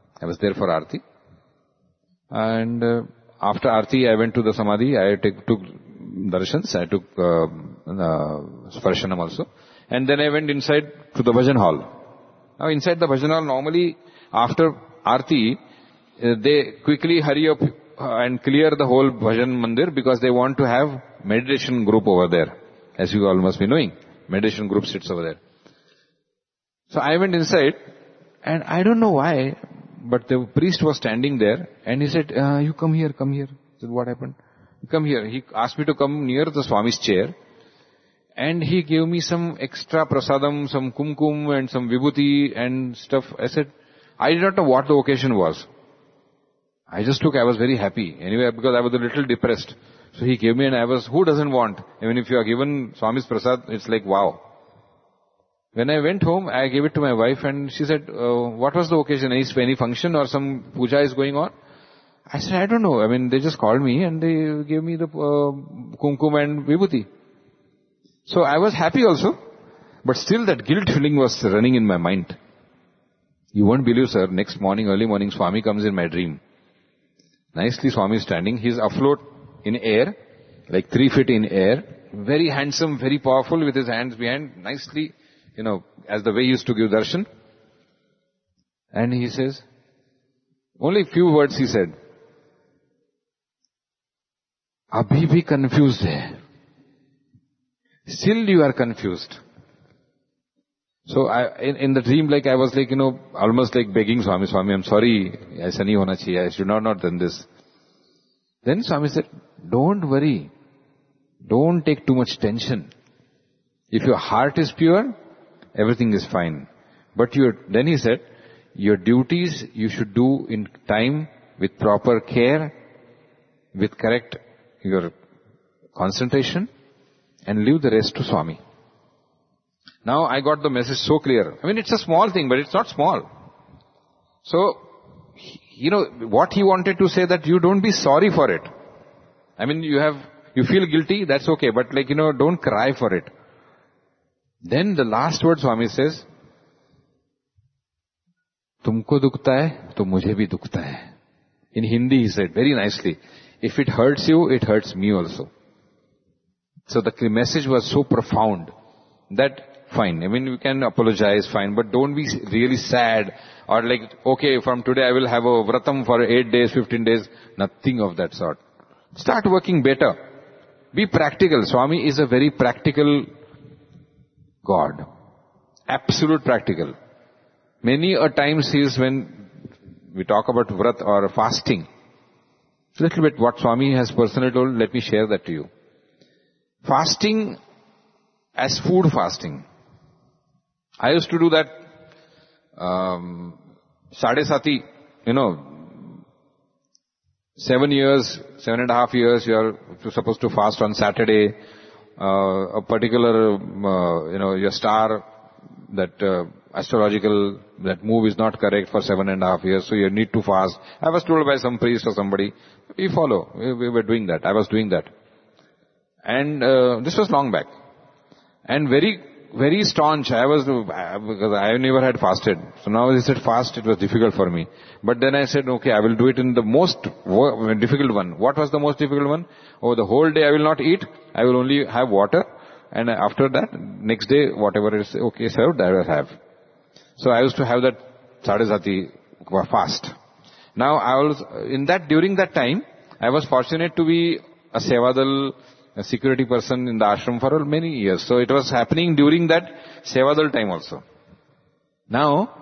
And after Aarti, I went to the Samadhi. I took darshans. I took Sparshanam also. And then I went inside to the Bhajan hall. Now inside the Bhajan hall, normally after Aarti, they quickly hurry up and clear the whole Bhajan Mandir, because they want to have meditation group over there. As you all must be knowing, meditation group sits over there. So I went inside, and I don't know why, but the priest was standing there, and he said, you come here. I said, what happened? Come here. He asked me to come near the Swami's chair, and he gave me some extra prasadam, some kumkum and some vibhuti and stuff. I said, I did not know what the occasion was. I just took, I was very happy. Anyway, because I was a little depressed. So he gave me, and who doesn't want? Even if you are given Swami's prasad, it's like, wow. When I went home, I gave it to my wife, and she said, what was the occasion? Any function or some puja is going on? I said, I don't know. They just called me and they gave me the kumkum and vibhuti. So I was happy also, but still that guilt feeling was running in my mind. You won't believe, sir, next morning, early morning, Swami comes in my dream. Nicely Swami is standing, he's afloat in air, like 3 feet in air, very handsome, very powerful, with his hands behind, nicely, as the way he used to give darshan. And he says, only few words he said, Abhi bhi confused hai. Still you are confused. So in the dream, I was almost like begging Swami, I'm sorry, aisa nahi hona chahiye, I should not have done this. Then Swami said, don't worry, don't take too much tension. If your heart is pure, everything is fine. But then he said, your duties you should do in time, with proper care, with correct your concentration, and leave the rest to Swami. Now I got the message so clear. It's a small thing, but it's not small. So, what he wanted to say, that you don't be sorry for it. You feel guilty, that's okay, but don't cry for it. Then the last word Swami says, Tumko dukta hai, to mujhe bhi dukta hai. In Hindi he said, very nicely, if it hurts you, it hurts me also. So the message was so profound that, fine, you can apologize, fine, but don't be really sad or okay, from today I will have a vratam for 8 days, 15 days, nothing of that sort. Start working better. Be practical. Swami is a very practical God. Absolute practical. Many a times when we talk about vrat or fasting, a little bit what Swami has personally told, let me share that to you. Fasting as food fasting. I used to do that, sadesati, 7.5 years, you're supposed to fast on Saturday, a particular, your star, that astrological, that move is not correct for 7.5 years, so you need to fast. I was told by some priest or somebody, we follow, we were doing that, I was doing that. And this was long back. And very very staunch. I was, because I never had fasted. So now he said fast, it was difficult for me. But then I said, okay, I will do it in the most difficult one. What was the most difficult one? Oh, the whole day I will not eat. I will only have water. And after that, next day, whatever is okay served, I will have. So I used to have that Sadhasati fast. Now during that time, I was fortunate to be a Sevadal, a security person in the ashram for many years. So it was happening during that Sevadal time also. Now,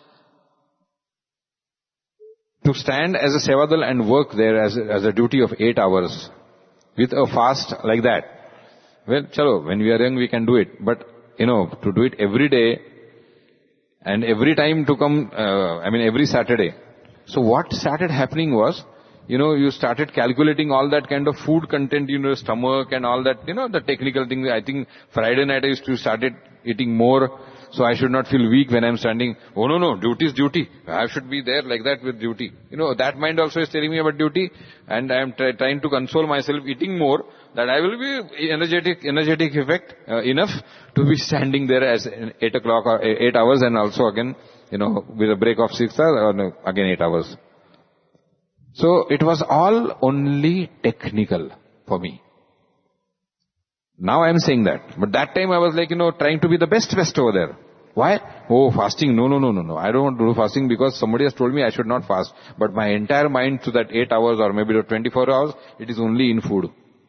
to stand as a Sevadal and work there as a duty of 8 hours with a fast like that, well, chalo, when we are young we can do it. But, to do it every day and every time to come, every Saturday. So what started happening was, you started calculating all that kind of food content in your stomach and all that, the technical thing. I think Friday night I used to started eating more, so I should not feel weak when I'm standing. Oh no, duty is duty. I should be there like that with duty. That mind also is telling me about duty, and I am trying to console myself eating more, that I will be energetic effect enough to be standing there as 8 o'clock or 8 hours, and also again, with a break of 6 hours, or again 8 hours. So it was all only technical for me. Now I am saying that. But that time I was like, trying to be the best over there. Why? Oh, fasting. No. I don't want to do fasting because somebody has told me I should not fast. But my entire mind to that 8 hours or maybe the 24 hours, it is only in food.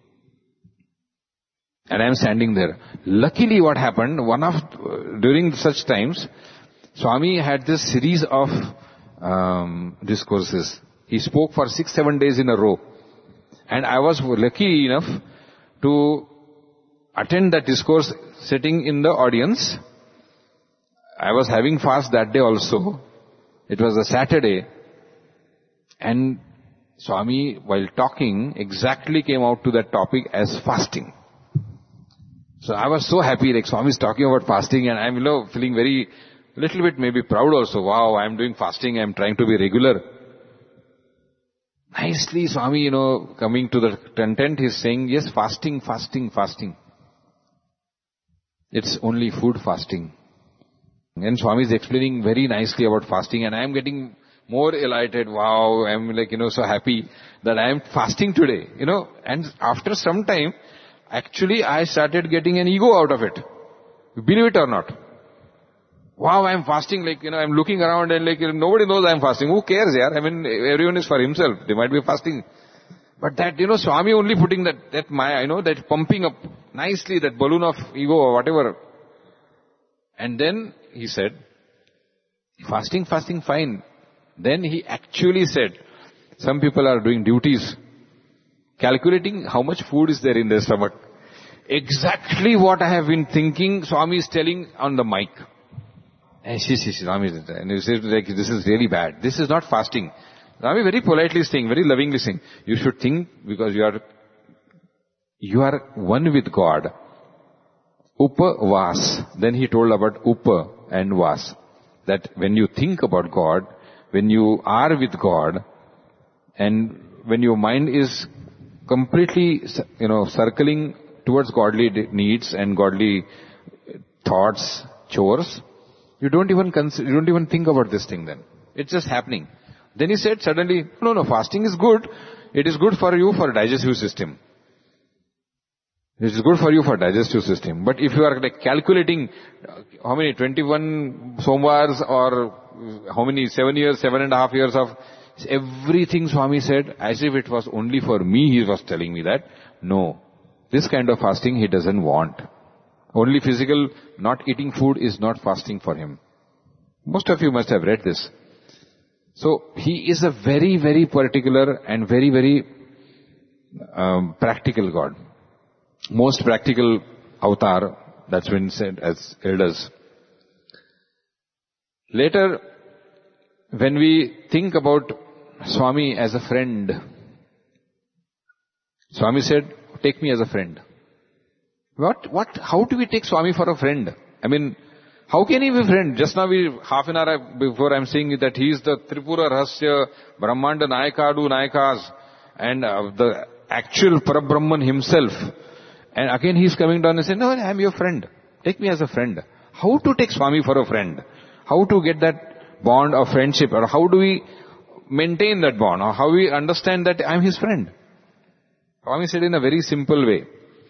And I am standing there. Luckily what happened, during such times, Swami had this series of discourses. He spoke for 6-7 days in a row. And I was lucky enough to attend that discourse sitting in the audience. I was having fast that day also. It was a Saturday. And Swami, while talking, exactly came out to that topic as fasting. So I was so happy, like Swami is talking about fasting, and I'm, feeling little bit maybe proud also. Wow, I'm doing fasting, I'm trying to be regular. Nicely, Swami, coming to the content, he's saying, yes, fasting. It's only food fasting. And Swami is explaining very nicely about fasting, and I am getting more elated. Wow, I'm so happy that I am fasting today, And after some time, actually I started getting an ego out of it. Believe it or not. Wow, I'm fasting, I'm looking around and nobody knows I'm fasting. Who cares, yaar? Everyone is for himself. They might be fasting. But that, Swami only putting that pumping up nicely, that balloon of ego or whatever. And then he said, fasting, fine. Then he actually said, some people are doing duties, calculating how much food is there in their stomach. Exactly what I have been thinking, Swami is telling on the mic. And Swami, and he said, this is really bad. This is not fasting. Swami very politely saying, very lovingly saying, you should think, because you are one with God. Upavas. Then he told about Upa and Vas. That when you think about God, when you are with God, and when your mind is completely, circling towards godly needs and godly thoughts, chores, you don't even think about this thing then. It's just happening. Then he said suddenly, no, fasting is good. It is good for you for digestive system. It is good for you for digestive system. But if you are calculating how many, 21 somvars or how many, 7.5 years of everything Swami said, as if it was only for me, he was telling me that. No. This kind of fasting he doesn't want. Only physical, not eating food is not fasting for him. Most of you must have read this. So, he is a very, very particular and very, very practical God. Most practical avatar, that's been said as elders. Later, when we think about Swami as a friend, Swami said, take me as a friend. How do we take Swami for a friend? How can he be a friend? Just now half an hour before I'm saying that he is the Tripura Rahasya, Brahmanda Nayakadu Nayakas, and the actual Parabrahman himself. And again he's coming down and saying, no, I'm your friend. Take me as a friend. How to take Swami for a friend? How to get that bond of friendship? Or how do we maintain that bond? Or how we understand that I'm his friend? Swami said in a very simple way.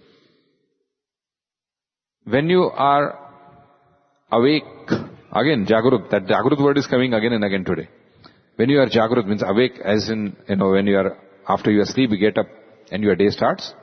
When you are awake, again, Jagrut, that Jagrut word is coming again and again today. When you are Jagrut means awake, as in, when you are, after you are asleep, you get up and your day starts.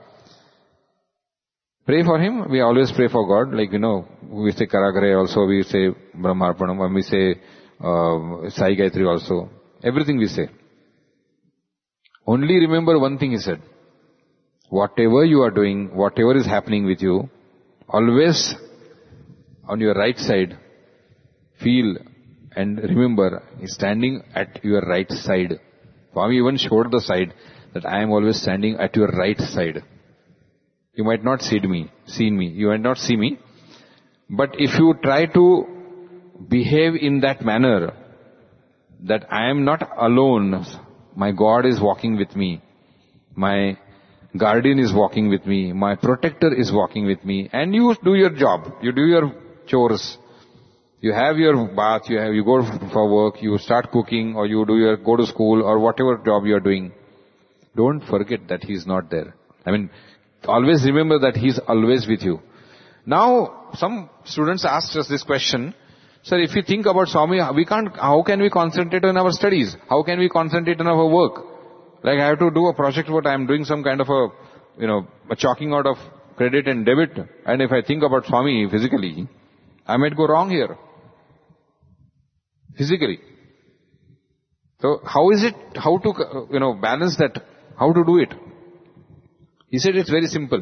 Pray for him. We always pray for God. Like, we say Karagare also, we say Brahmarpanam, and we say Sai Gayatri also. Everything we say. Only remember one thing he said. Whatever you are doing, whatever is happening with you, always on your right side, feel and remember, he's standing at your right side. Swami even showed the side that I am always standing at your right side. You might not see me, you might not see me, but if you try to behave in that manner, that I am not alone, my God is walking with me, my guardian is walking with me, my protector is walking with me, and you do your job, you do your chores, you have your bath, you go for work, you start cooking, or you go to school, or whatever job you are doing. Don't forget that he is not there. Always remember that he is always with you. Now, some students asked us this question, sir, if we think about Swami, how can we concentrate on our studies? How can we concentrate on our work? Like I have to do a project, what I am doing some kind of a chalking out of credit and debit, and if I think about Swami physically, I might go wrong here. Physically. So how to balance that? How to do it? He said it's very simple.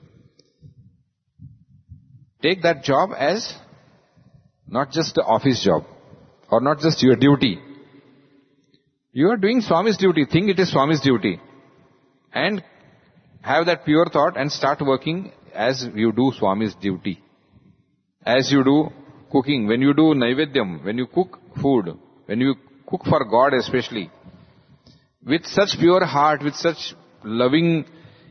Take that job as not just the office job, or not just your duty. You are doing Swami's duty. Think it is Swami's duty. And have that pure thought and start working as you do Swami's duty. As you do cooking, when you do Naivedyam, when you cook food, when you cook for God especially, with such pure heart, with such loving,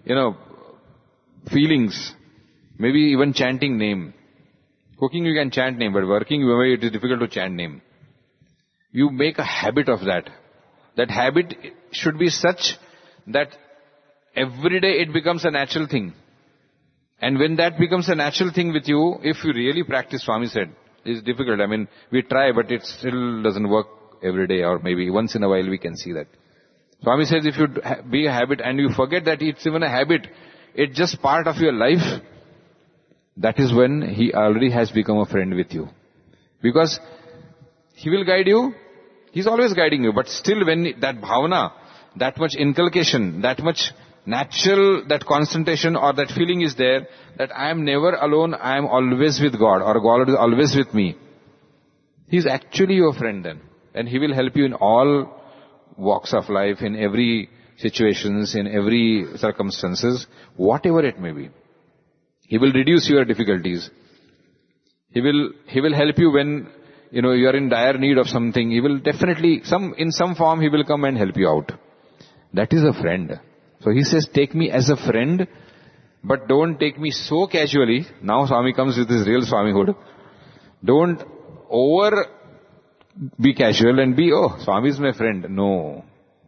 feelings, maybe even chanting name. Cooking you can chant name, but working it is difficult to chant name. You make a habit of that. That habit should be such that every day it becomes a natural thing. And when that becomes a natural thing with you, if you really practice, Swami said, it's difficult. We try, but it still doesn't work every day, or maybe once in a while we can see that. Swami says if you be a habit and you forget that it's even a habit, it's just part of your life, that is when he already has become a friend with you. Because he will guide you, he's always guiding you, but still when that bhavana, that much inculcation, that much natural, that concentration or that feeling is there, that I am never alone, I am always with God, or God is always with me. He is actually your friend then. And he will help you in all walks of life, in every situations, in every circumstances, whatever it may be. He will reduce your difficulties. He will help you when, you are in dire need of something. He will definitely, in some form, he will come and help you out. That is a friend. So he says, take me as a friend, but don't take me so casually. Now Swami comes with his real Swamihood. Don't be casual and Swami is my friend. No.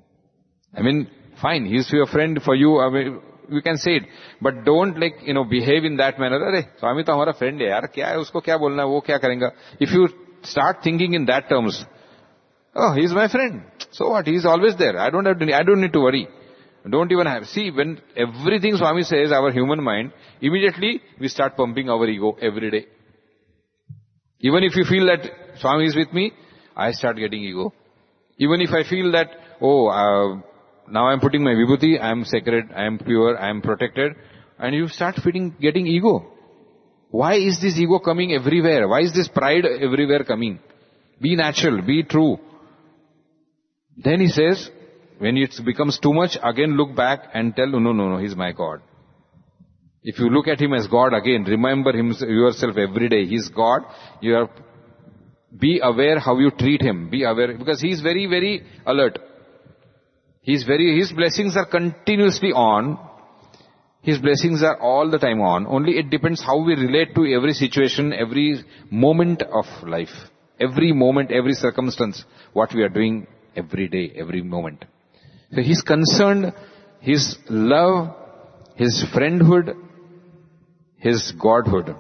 Fine, he's your friend for you. We can say it. But don't behave in that manner. Arey, Swami to hamara friend hai yaar. Kya hai, usko kya bolna hai, wo kya karenga. If you start thinking in that terms, he's my friend. So what? He's always there. I don't need to worry. Don't even have. See, when everything Swami says, our human mind, immediately we start pumping our ego every day. Even if you feel that Swami is with me, I start getting ego. Even if I feel that, now I am putting my vibhuti, I am sacred, I am pure, I am protected, and you start getting ego. Why is this ego coming everywhere? Why is this pride everywhere coming? Be natural, be true. Then he says, when it becomes too much, again look back and tell, no, he's my God. If you look at him as God again, remember yourself every day. He's God. Be aware how you treat him. Be aware, because he's very, very alert. His blessings are continuously on. His blessings are all the time on. Only it depends how we relate to every situation, every moment of life. Every moment, every circumstance, what we are doing every day, every moment. So He's concerned, His love, His friendhood, His Godhood.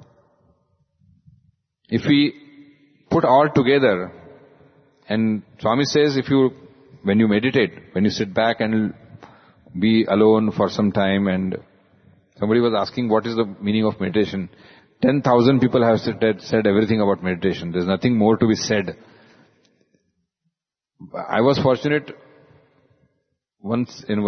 If we put all together, and Swami says when you meditate, when you sit back and be alone for some time, and somebody was asking what is the meaning of meditation. 10,000 people have said everything about meditation. There's nothing more to be said. I was fortunate one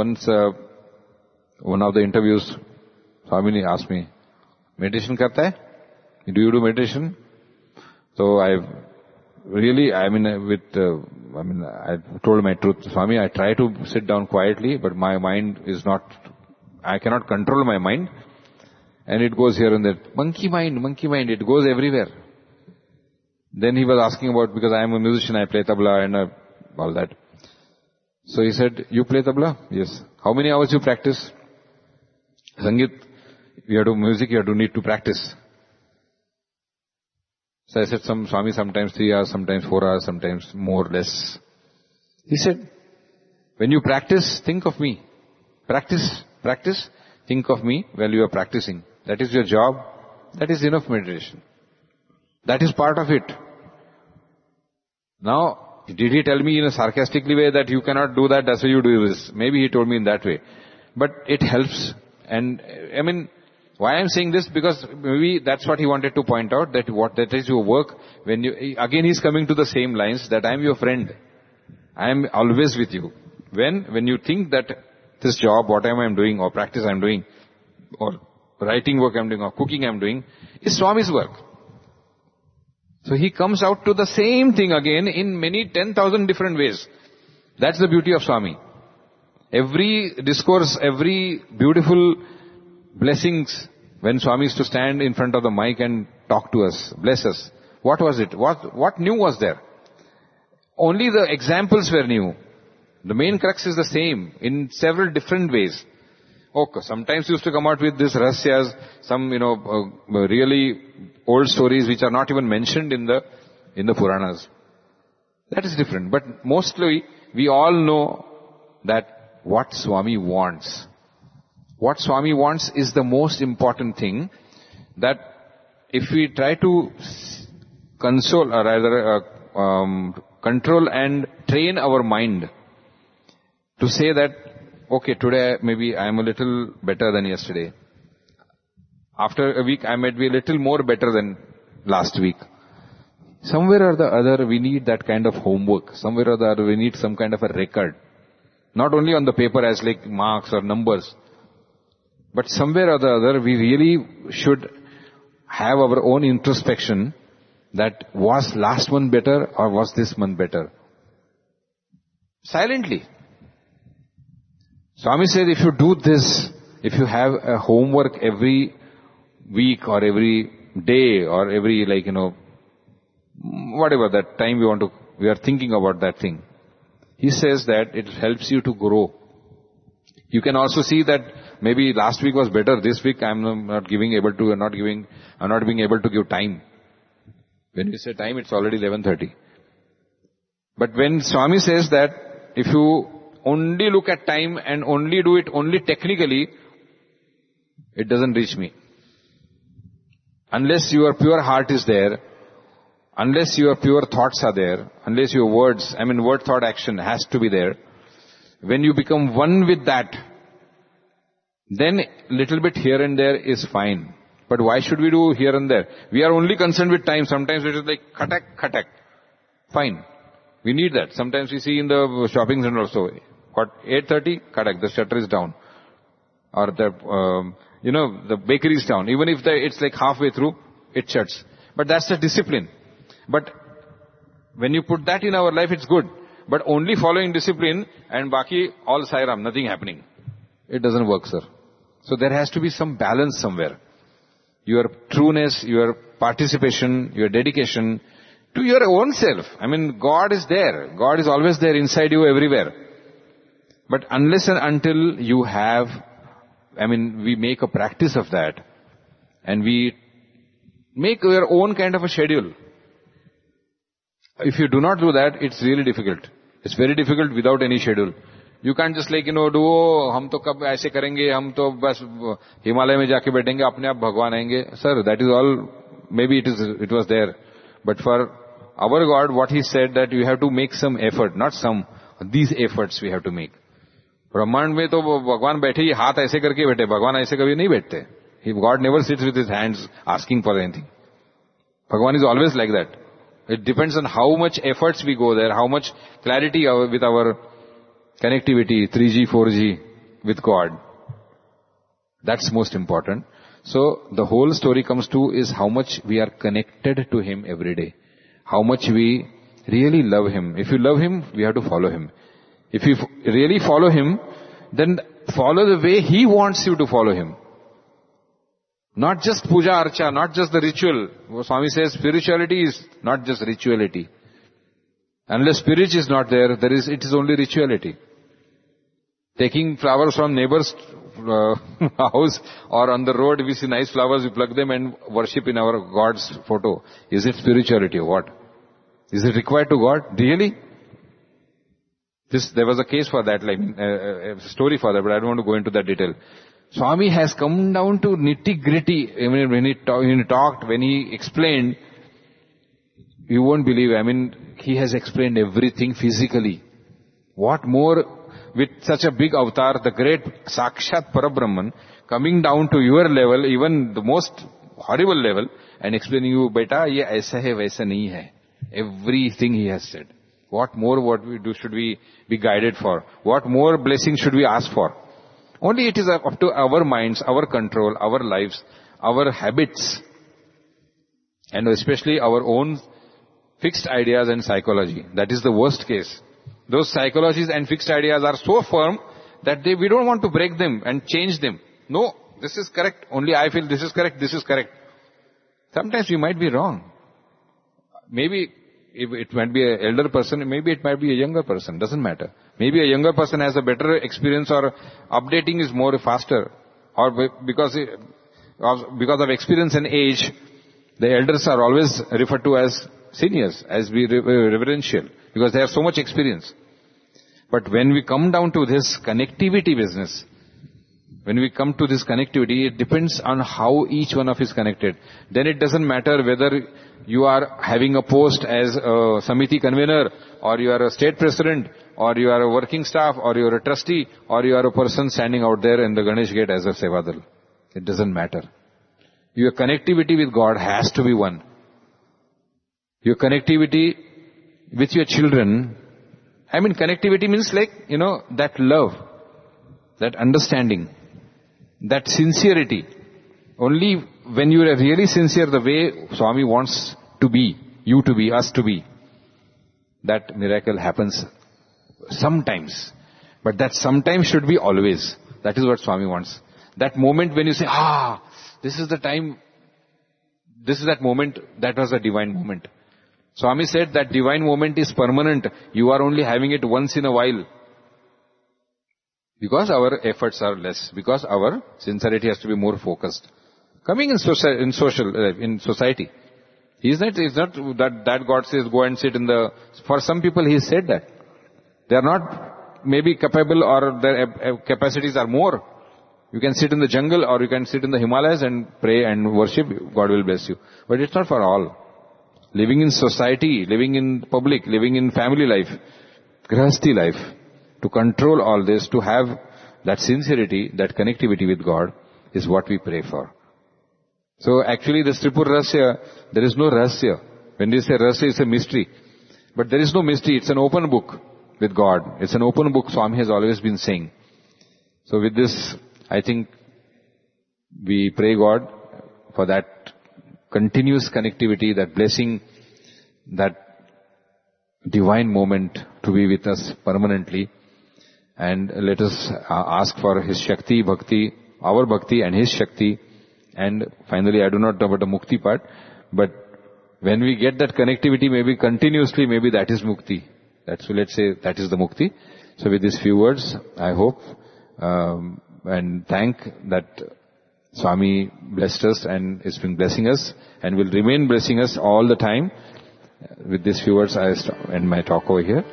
of the interviews, Swami asked me, meditation karta hai? Do you do meditation? So I told my truth. Swami, I try to sit down quietly, but my mind I cannot control my mind. And it goes here and there. Monkey mind, it goes everywhere. Then he was asking about, because I am a musician, I play tabla and all that. So he said, you play tabla? Yes. How many hours you practice? Sangeet, you have to music, you have to need to practice. So I said, Swami, sometimes 3 hours, sometimes 4 hours, sometimes more, less. He said, when you practice, think of me. Practice, think of me while you are practicing. That is your job. That is enough meditation. That is part of it. Now, did he tell me in a sarcastically way that you cannot do that, that's why you do this? Maybe he told me in that way. But it helps. And, why I am saying this? Because maybe that's what he wanted to point out, that is your work. Again he's coming to the same lines, that I am your friend. I am always with you. When you think that this job, what am I doing, or practice I am doing, or writing work I am doing, or cooking I am doing, is Swami's work. So he comes out to the same thing again in many 10,000 different ways. That's the beauty of Swami. Every discourse, every beautiful blessings, when Swami is to stand in front of the mic and talk to us, bless us. What was it? What new was there? Only the examples were new. The main crux is the same in several different ways. Okay, sometimes he used to come out with this rahasyas, some, really old stories which are not even mentioned in the Puranas. That is different. But mostly, we all know that what Swami wants. What Swami wants is the most important thing, that if we try to console, or rather control and train our mind to say that, okay, today maybe I am a little better than yesterday. After a week I might be a little more better than last week. Somewhere or the other we need that kind of homework. Somewhere or the other we need some kind of a record. Not only on the paper as like marks or numbers, but somewhere or the other we really should have our own introspection, that was last month better or was this month better? Silently. Swami said, if you do this, if you have a homework every week or every day or every whatever that time we are thinking about that thing. He says that it helps you to grow. You can also see that maybe last week was better, this week I'm not being able to give time. When we say time, it's already 11:30. But when Swami says that if you only look at time and only do it only technically, it doesn't reach me. Unless your pure heart is there, unless your pure thoughts are there, unless your words, word, thought, action has to be there. When you become one with that, then little bit here and there is fine. But why should we do here and there? We are only concerned with time. Sometimes it is like khatak. Fine. We need that. Sometimes we see in the shopping center also, 8:30, khatak, the shutter is down. Or the bakery is down. Even if it's like halfway through, it shuts. But that's the discipline. But when you put that in our life, it's good. But only following discipline and baki, all Sairam, nothing happening. It doesn't work, sir. So there has to be some balance somewhere. Your trueness, your participation, your dedication to your own self. God is there. God is always there inside you everywhere. But unless and until you have we make a practice of that. And we make your own kind of a schedule. If you do not do that, it's really difficult. It's very difficult without any schedule. You can't just do, हम तो कब ऐसे करेंगे, हम तो बस हिमालय में जाके बैठेंगे, अपने आप भगवान आएंगे. Sir, that is all, maybe it was there. But for our God, what He said that you have to make some effort, not some, these efforts we have to make. ब्रह्मांड में तो भगवान बैठे ही हाथ ऐसे करके बैठे, भगवान ऐसे कभी नहीं बैठते. God never sits with His hands asking for anything. Bhagavan is always like that. It depends on how much efforts we go there, how much clarity with our connectivity, 3G, 4G with God. That's most important. So the whole story comes to is how much we are connected to Him every day. How much we really love Him. If you love Him, we have to follow Him. If you really follow Him, then follow the way He wants you to follow Him. Not just puja archa, not just the ritual. Swami says spirituality is not just rituality. Unless spirit is not there, it is only rituality. Taking flowers from neighbor's house or on the road, we see nice flowers, we pluck them and worship in our God's photo. Is it spirituality or what? Is it required to God? Really? There was a case for that, a story for that, but I don't want to go into that detail. Swami has come down to nitty-gritty. When he explained, you won't believe, he has explained everything physically. What more, with such a big avatar, the great Sakshat Parabrahman, coming down to your level, even the most horrible level, and explaining you, beta, ye aisa hai, vaisa nahi hai. Everything he has said. What more, what we do, should we be guided for? What more blessing should we ask for? Only it is up to our minds, our control, our lives, our habits, and especially our own fixed ideas and psychology. That is the worst case. Those psychologies and fixed ideas are so firm that we don't want to break them and change them. No, this is correct. Only I feel this is correct, this is correct. Sometimes we might be wrong. Maybe it might be an elder person, maybe it might be a younger person, doesn't matter. Maybe a younger person has a better experience or updating is more faster. Or because of experience and age, the elders are always referred to as seniors, as reverential, because they have so much experience. But when we come down to this connectivity business, it depends on how each one of us is connected. Then it doesn't matter whether you are having a post as a Samiti convener, or you are a state president, or you are a working staff, or you are a trustee, or you are a person standing out there in the Ganesh gate as a Sevadal. It doesn't matter. Your connectivity with God has to be one. Your connectivity with your children, connectivity means that love, that understanding, that sincerity. Only when you are really sincere the way Swami wants to be, you to be, us to be, that miracle happens sometimes. But that sometimes should be always. That is what Swami wants. That moment when you say, this is the time, this is that moment, that was a divine moment. Swami said that divine moment is permanent. You are only having it once in a while. Because our efforts are less. Because our sincerity has to be more focused. Coming in society. It's not that God says go and sit for some people He said that. They are not maybe capable, or their capacities are more. You can sit in the jungle or you can sit in the Himalayas and pray and worship. God will bless you. But it's not for all. Living in society, living in public, living in family life, grahasti life, to control all this, to have that sincerity, that connectivity with God is what we pray for. So actually this Tripur Rahasya, there is no Rahasya. When we say Rahasya, it's a mystery. But there is no mystery, it's an open book with God. It's an open book, Swami has always been saying. So with this, I think we pray God for that continuous connectivity, that blessing, that divine moment to be with us permanently. And let us ask for His Shakti, Bhakti, our Bhakti and His Shakti. And finally, I do not know about the Mukti part, but when we get that connectivity, maybe continuously, maybe that is Mukti. So let's say that is the Mukti. So with these few words, I hope and thank that Swami blessed us and is been blessing us and will remain blessing us all the time. With these few words, I end my talk over here.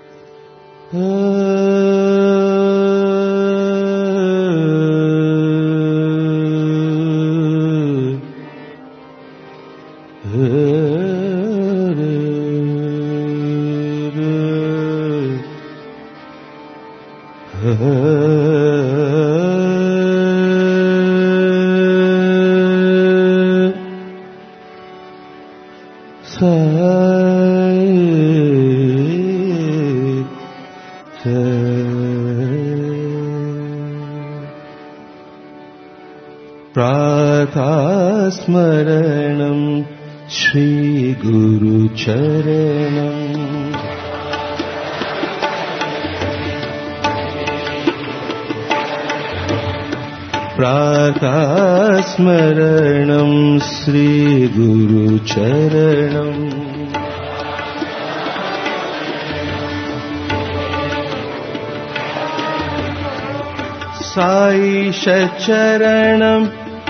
प्रातःस्मरणं श्रीगुरुचरणम् प्रातःस्मरणं श्रीगुरुचरणम् साईशचरणं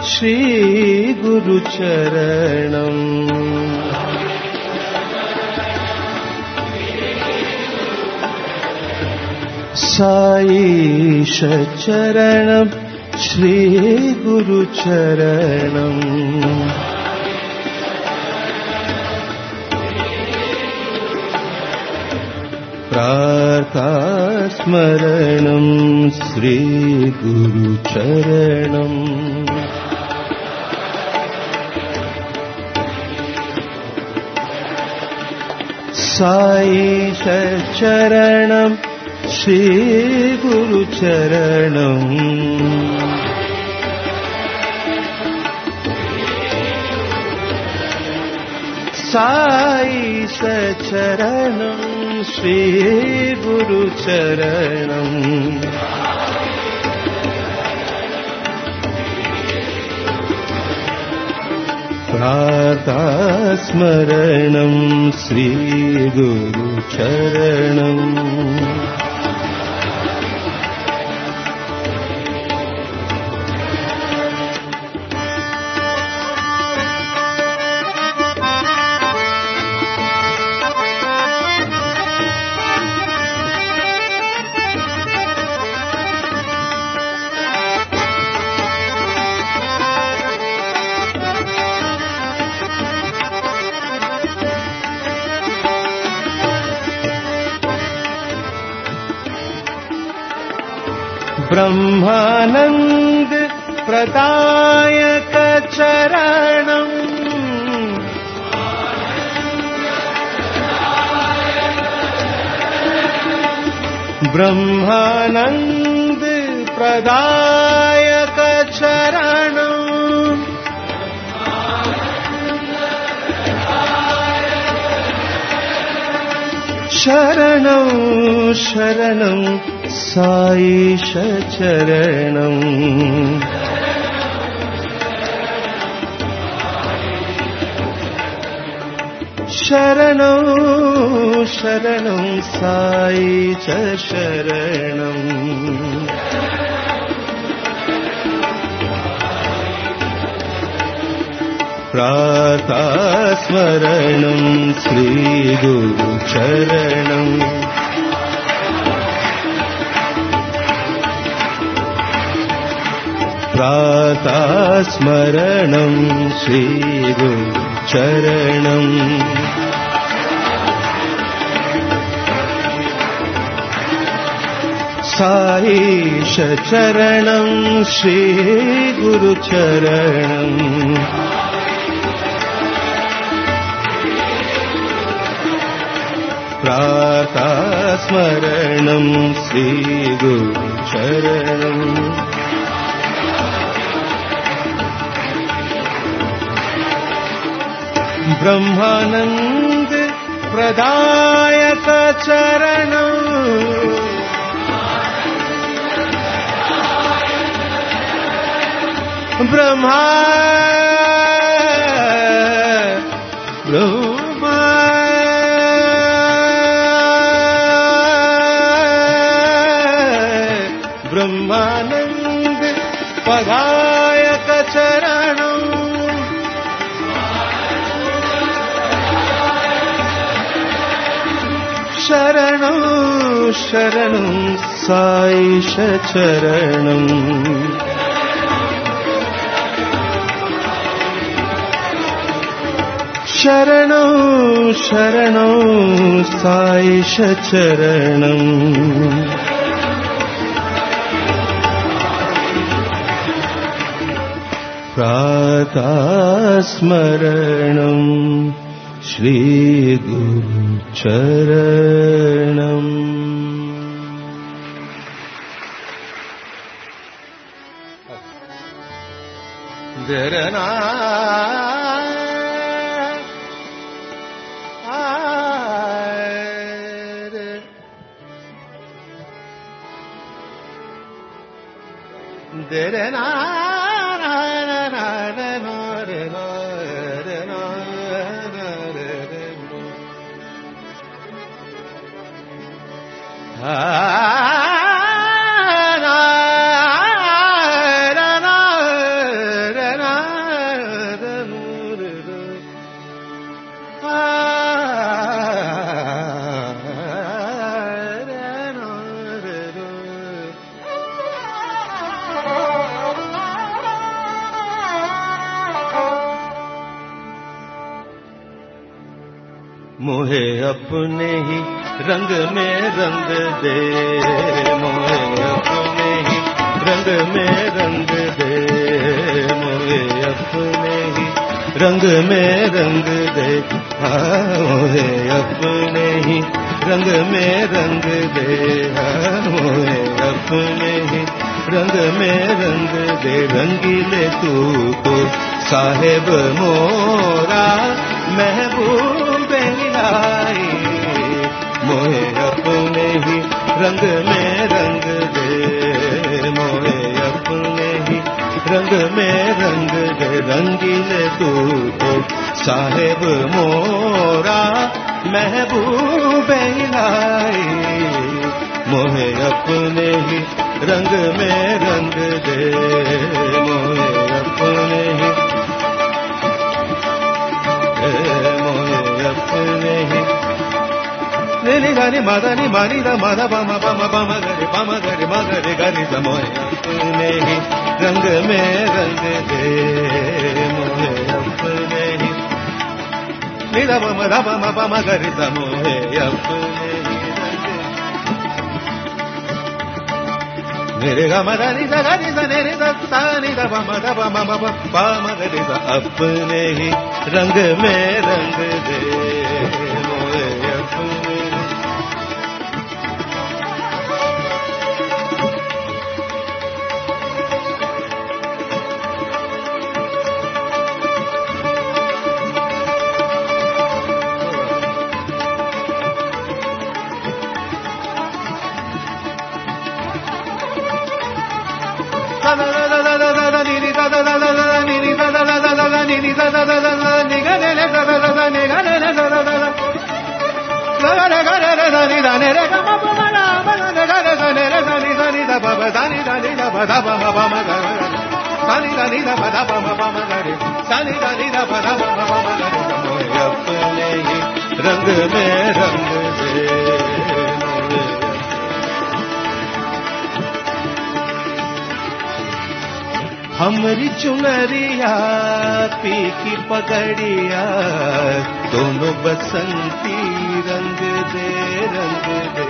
श्रीगुरुचरणम् साईशचरणं श्रीगुरुचरणम् प्रातःस्मरणं श्रीगुरुचरणम् साईशचरणं श्रीगुरुचरणम् साईशचरणं श्रीगुरुचरणम् प्रातःस्मरणं श्रीगुरुचरणम् ब्रह्मानंद प्रदायक चरणम् ब्रह्मानंद प्रदायक चरणम् शरणं शरणं साईशचरणम् शरणं शरणं साईशरणम् प्रातःस्मरणं श्रीगुरुचरणम् प्रातःस्मरणं श्रीगुरुचरणम् साईशचरणं श्रीगुरुचरणम् प्रातःस्मरणं श्रीगुरुचरणम् ब्रह्मानंद प्रदायक चरणम् ब्रह्मा ब्रह्मानंद शरणं शरणं साईश चरणं शरणं शरणं साईश चरणं प्रातःस्मरणं श्री गुरु चरणं दरना दरना मोहे अपने ही रंग में रंग दे मोहे अपने ही रंग में रंग दे मोहे अपने ही रंग में रंग दे मोहे अपने ही रंग में रंग दे मोहे अपने ही रंग में रंग दे रंगीले तू तो साहेब मोरा महबूब लाई मोहे अपने ही रंग में रंग दे मोहे अपने ही रंग में रंग दे रंगीले तू तो साहेब मोरा महबूब लाई मोहे अपने ही रंग में रंग दे मोहे अपने ही अपने ही निनी गानी मदनी मानी द मद बम बम बम गरे मगरे गरी द मोहे अपने ही रंग में रंग दे मोहे अपने ही निदा बम बम गरी द मोहे अपने ही मेरे गा मदनी द गरी द नेरे द तानी द बम बम गरी द अपने ही रंग में रंग दे मोहे अपने रंग में रंग दे हमरी चुनरिया पी की पगड़िया दोनों बसंती रंग दे रंग दे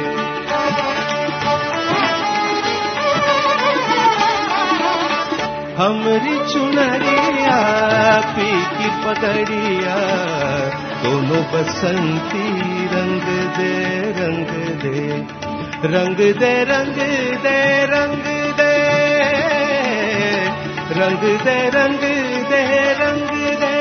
हमरी चुनरिया पी की पगड़िया दोनों बसंती रंग दे रंग दे रंग दे रंग दे रंग दे रंग दे रंग दे रंग दे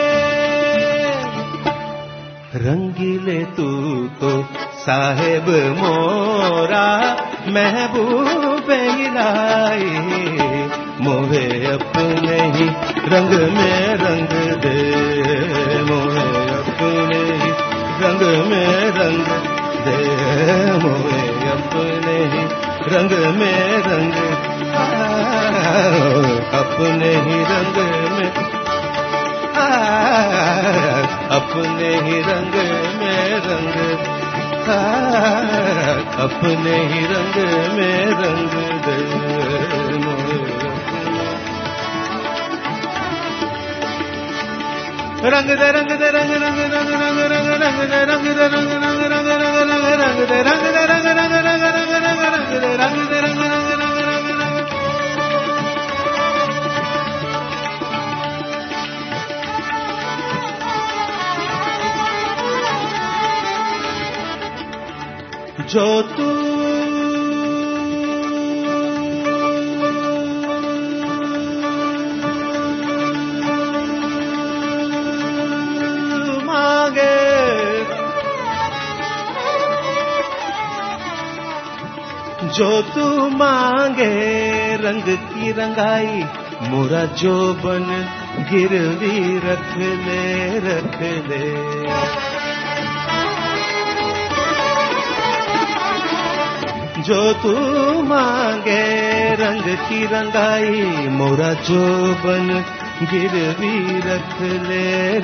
रंगीले तू तो साहेब मोरा महबूब लाई मोहे अपने ही रंग में रंग दे मोहे अपने ही रंग में रंग दे मोहे अपने ही रंग में रंग अपने ही रंग में अपने ही रंग में रंग अपने ही रंग में रंग दे रंग दे रंग दे रंग रंग रंग रंग रंग रंग दे रंग दे रंग रंग रंग रंग रंग दे रंग दे रंग रंग रंग रंग रंग दे रंग दे रंग रंग रंग रंग जो तू मांगे जो तू मांगे रंग की रंगाई मोरा जोबन गिरवी रख ले रख ले जो तू मांगे रंग की रंगाई मोरा जोबन गिरवी रख ले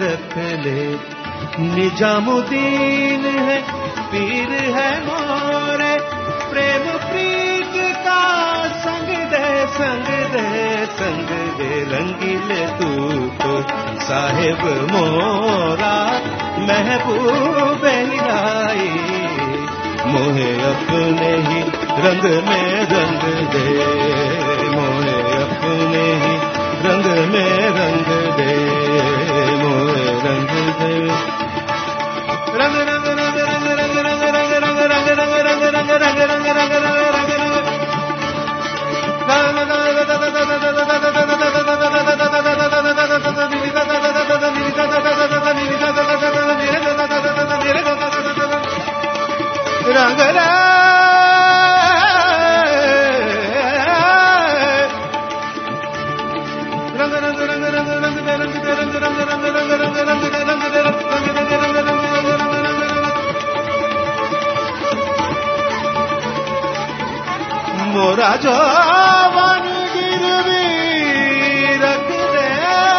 निजामुद्दीन है पीर है मोरे प्रेम प्रीत का संग दे संग दे संग दे रंगीले तू तो साहिब मोरा महबूब हिलाई मोहे अपने ही रंग में रंग दे मोहे अपने ही रंग में रंग दे मोहे रंग दे रंग रंग रंग रंग रंग रंग रंग रंग रंग रंग रंग रंग रंग रंग रंग रंग मोरा जवान गिरवी रख दे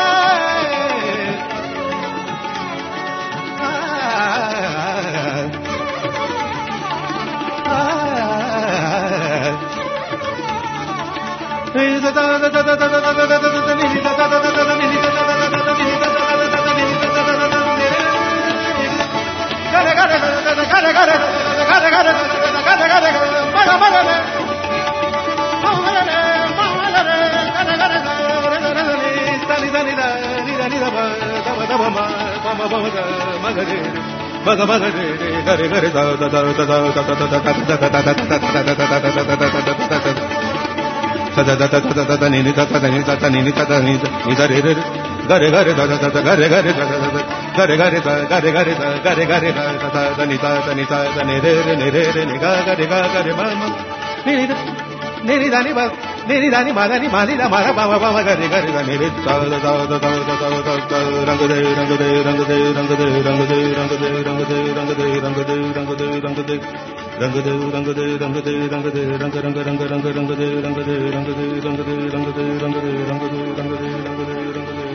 Niri dani madani madina mara baba baba gari gari da niri da da da da da da da rang de rang de rang de rang de rang de rang de rang de rang de rang de rang de rang de rang de rang de rang de rang de rang rang rang rang rang de rang de rang de rang de rang de rang de rang de rang de rang de rang de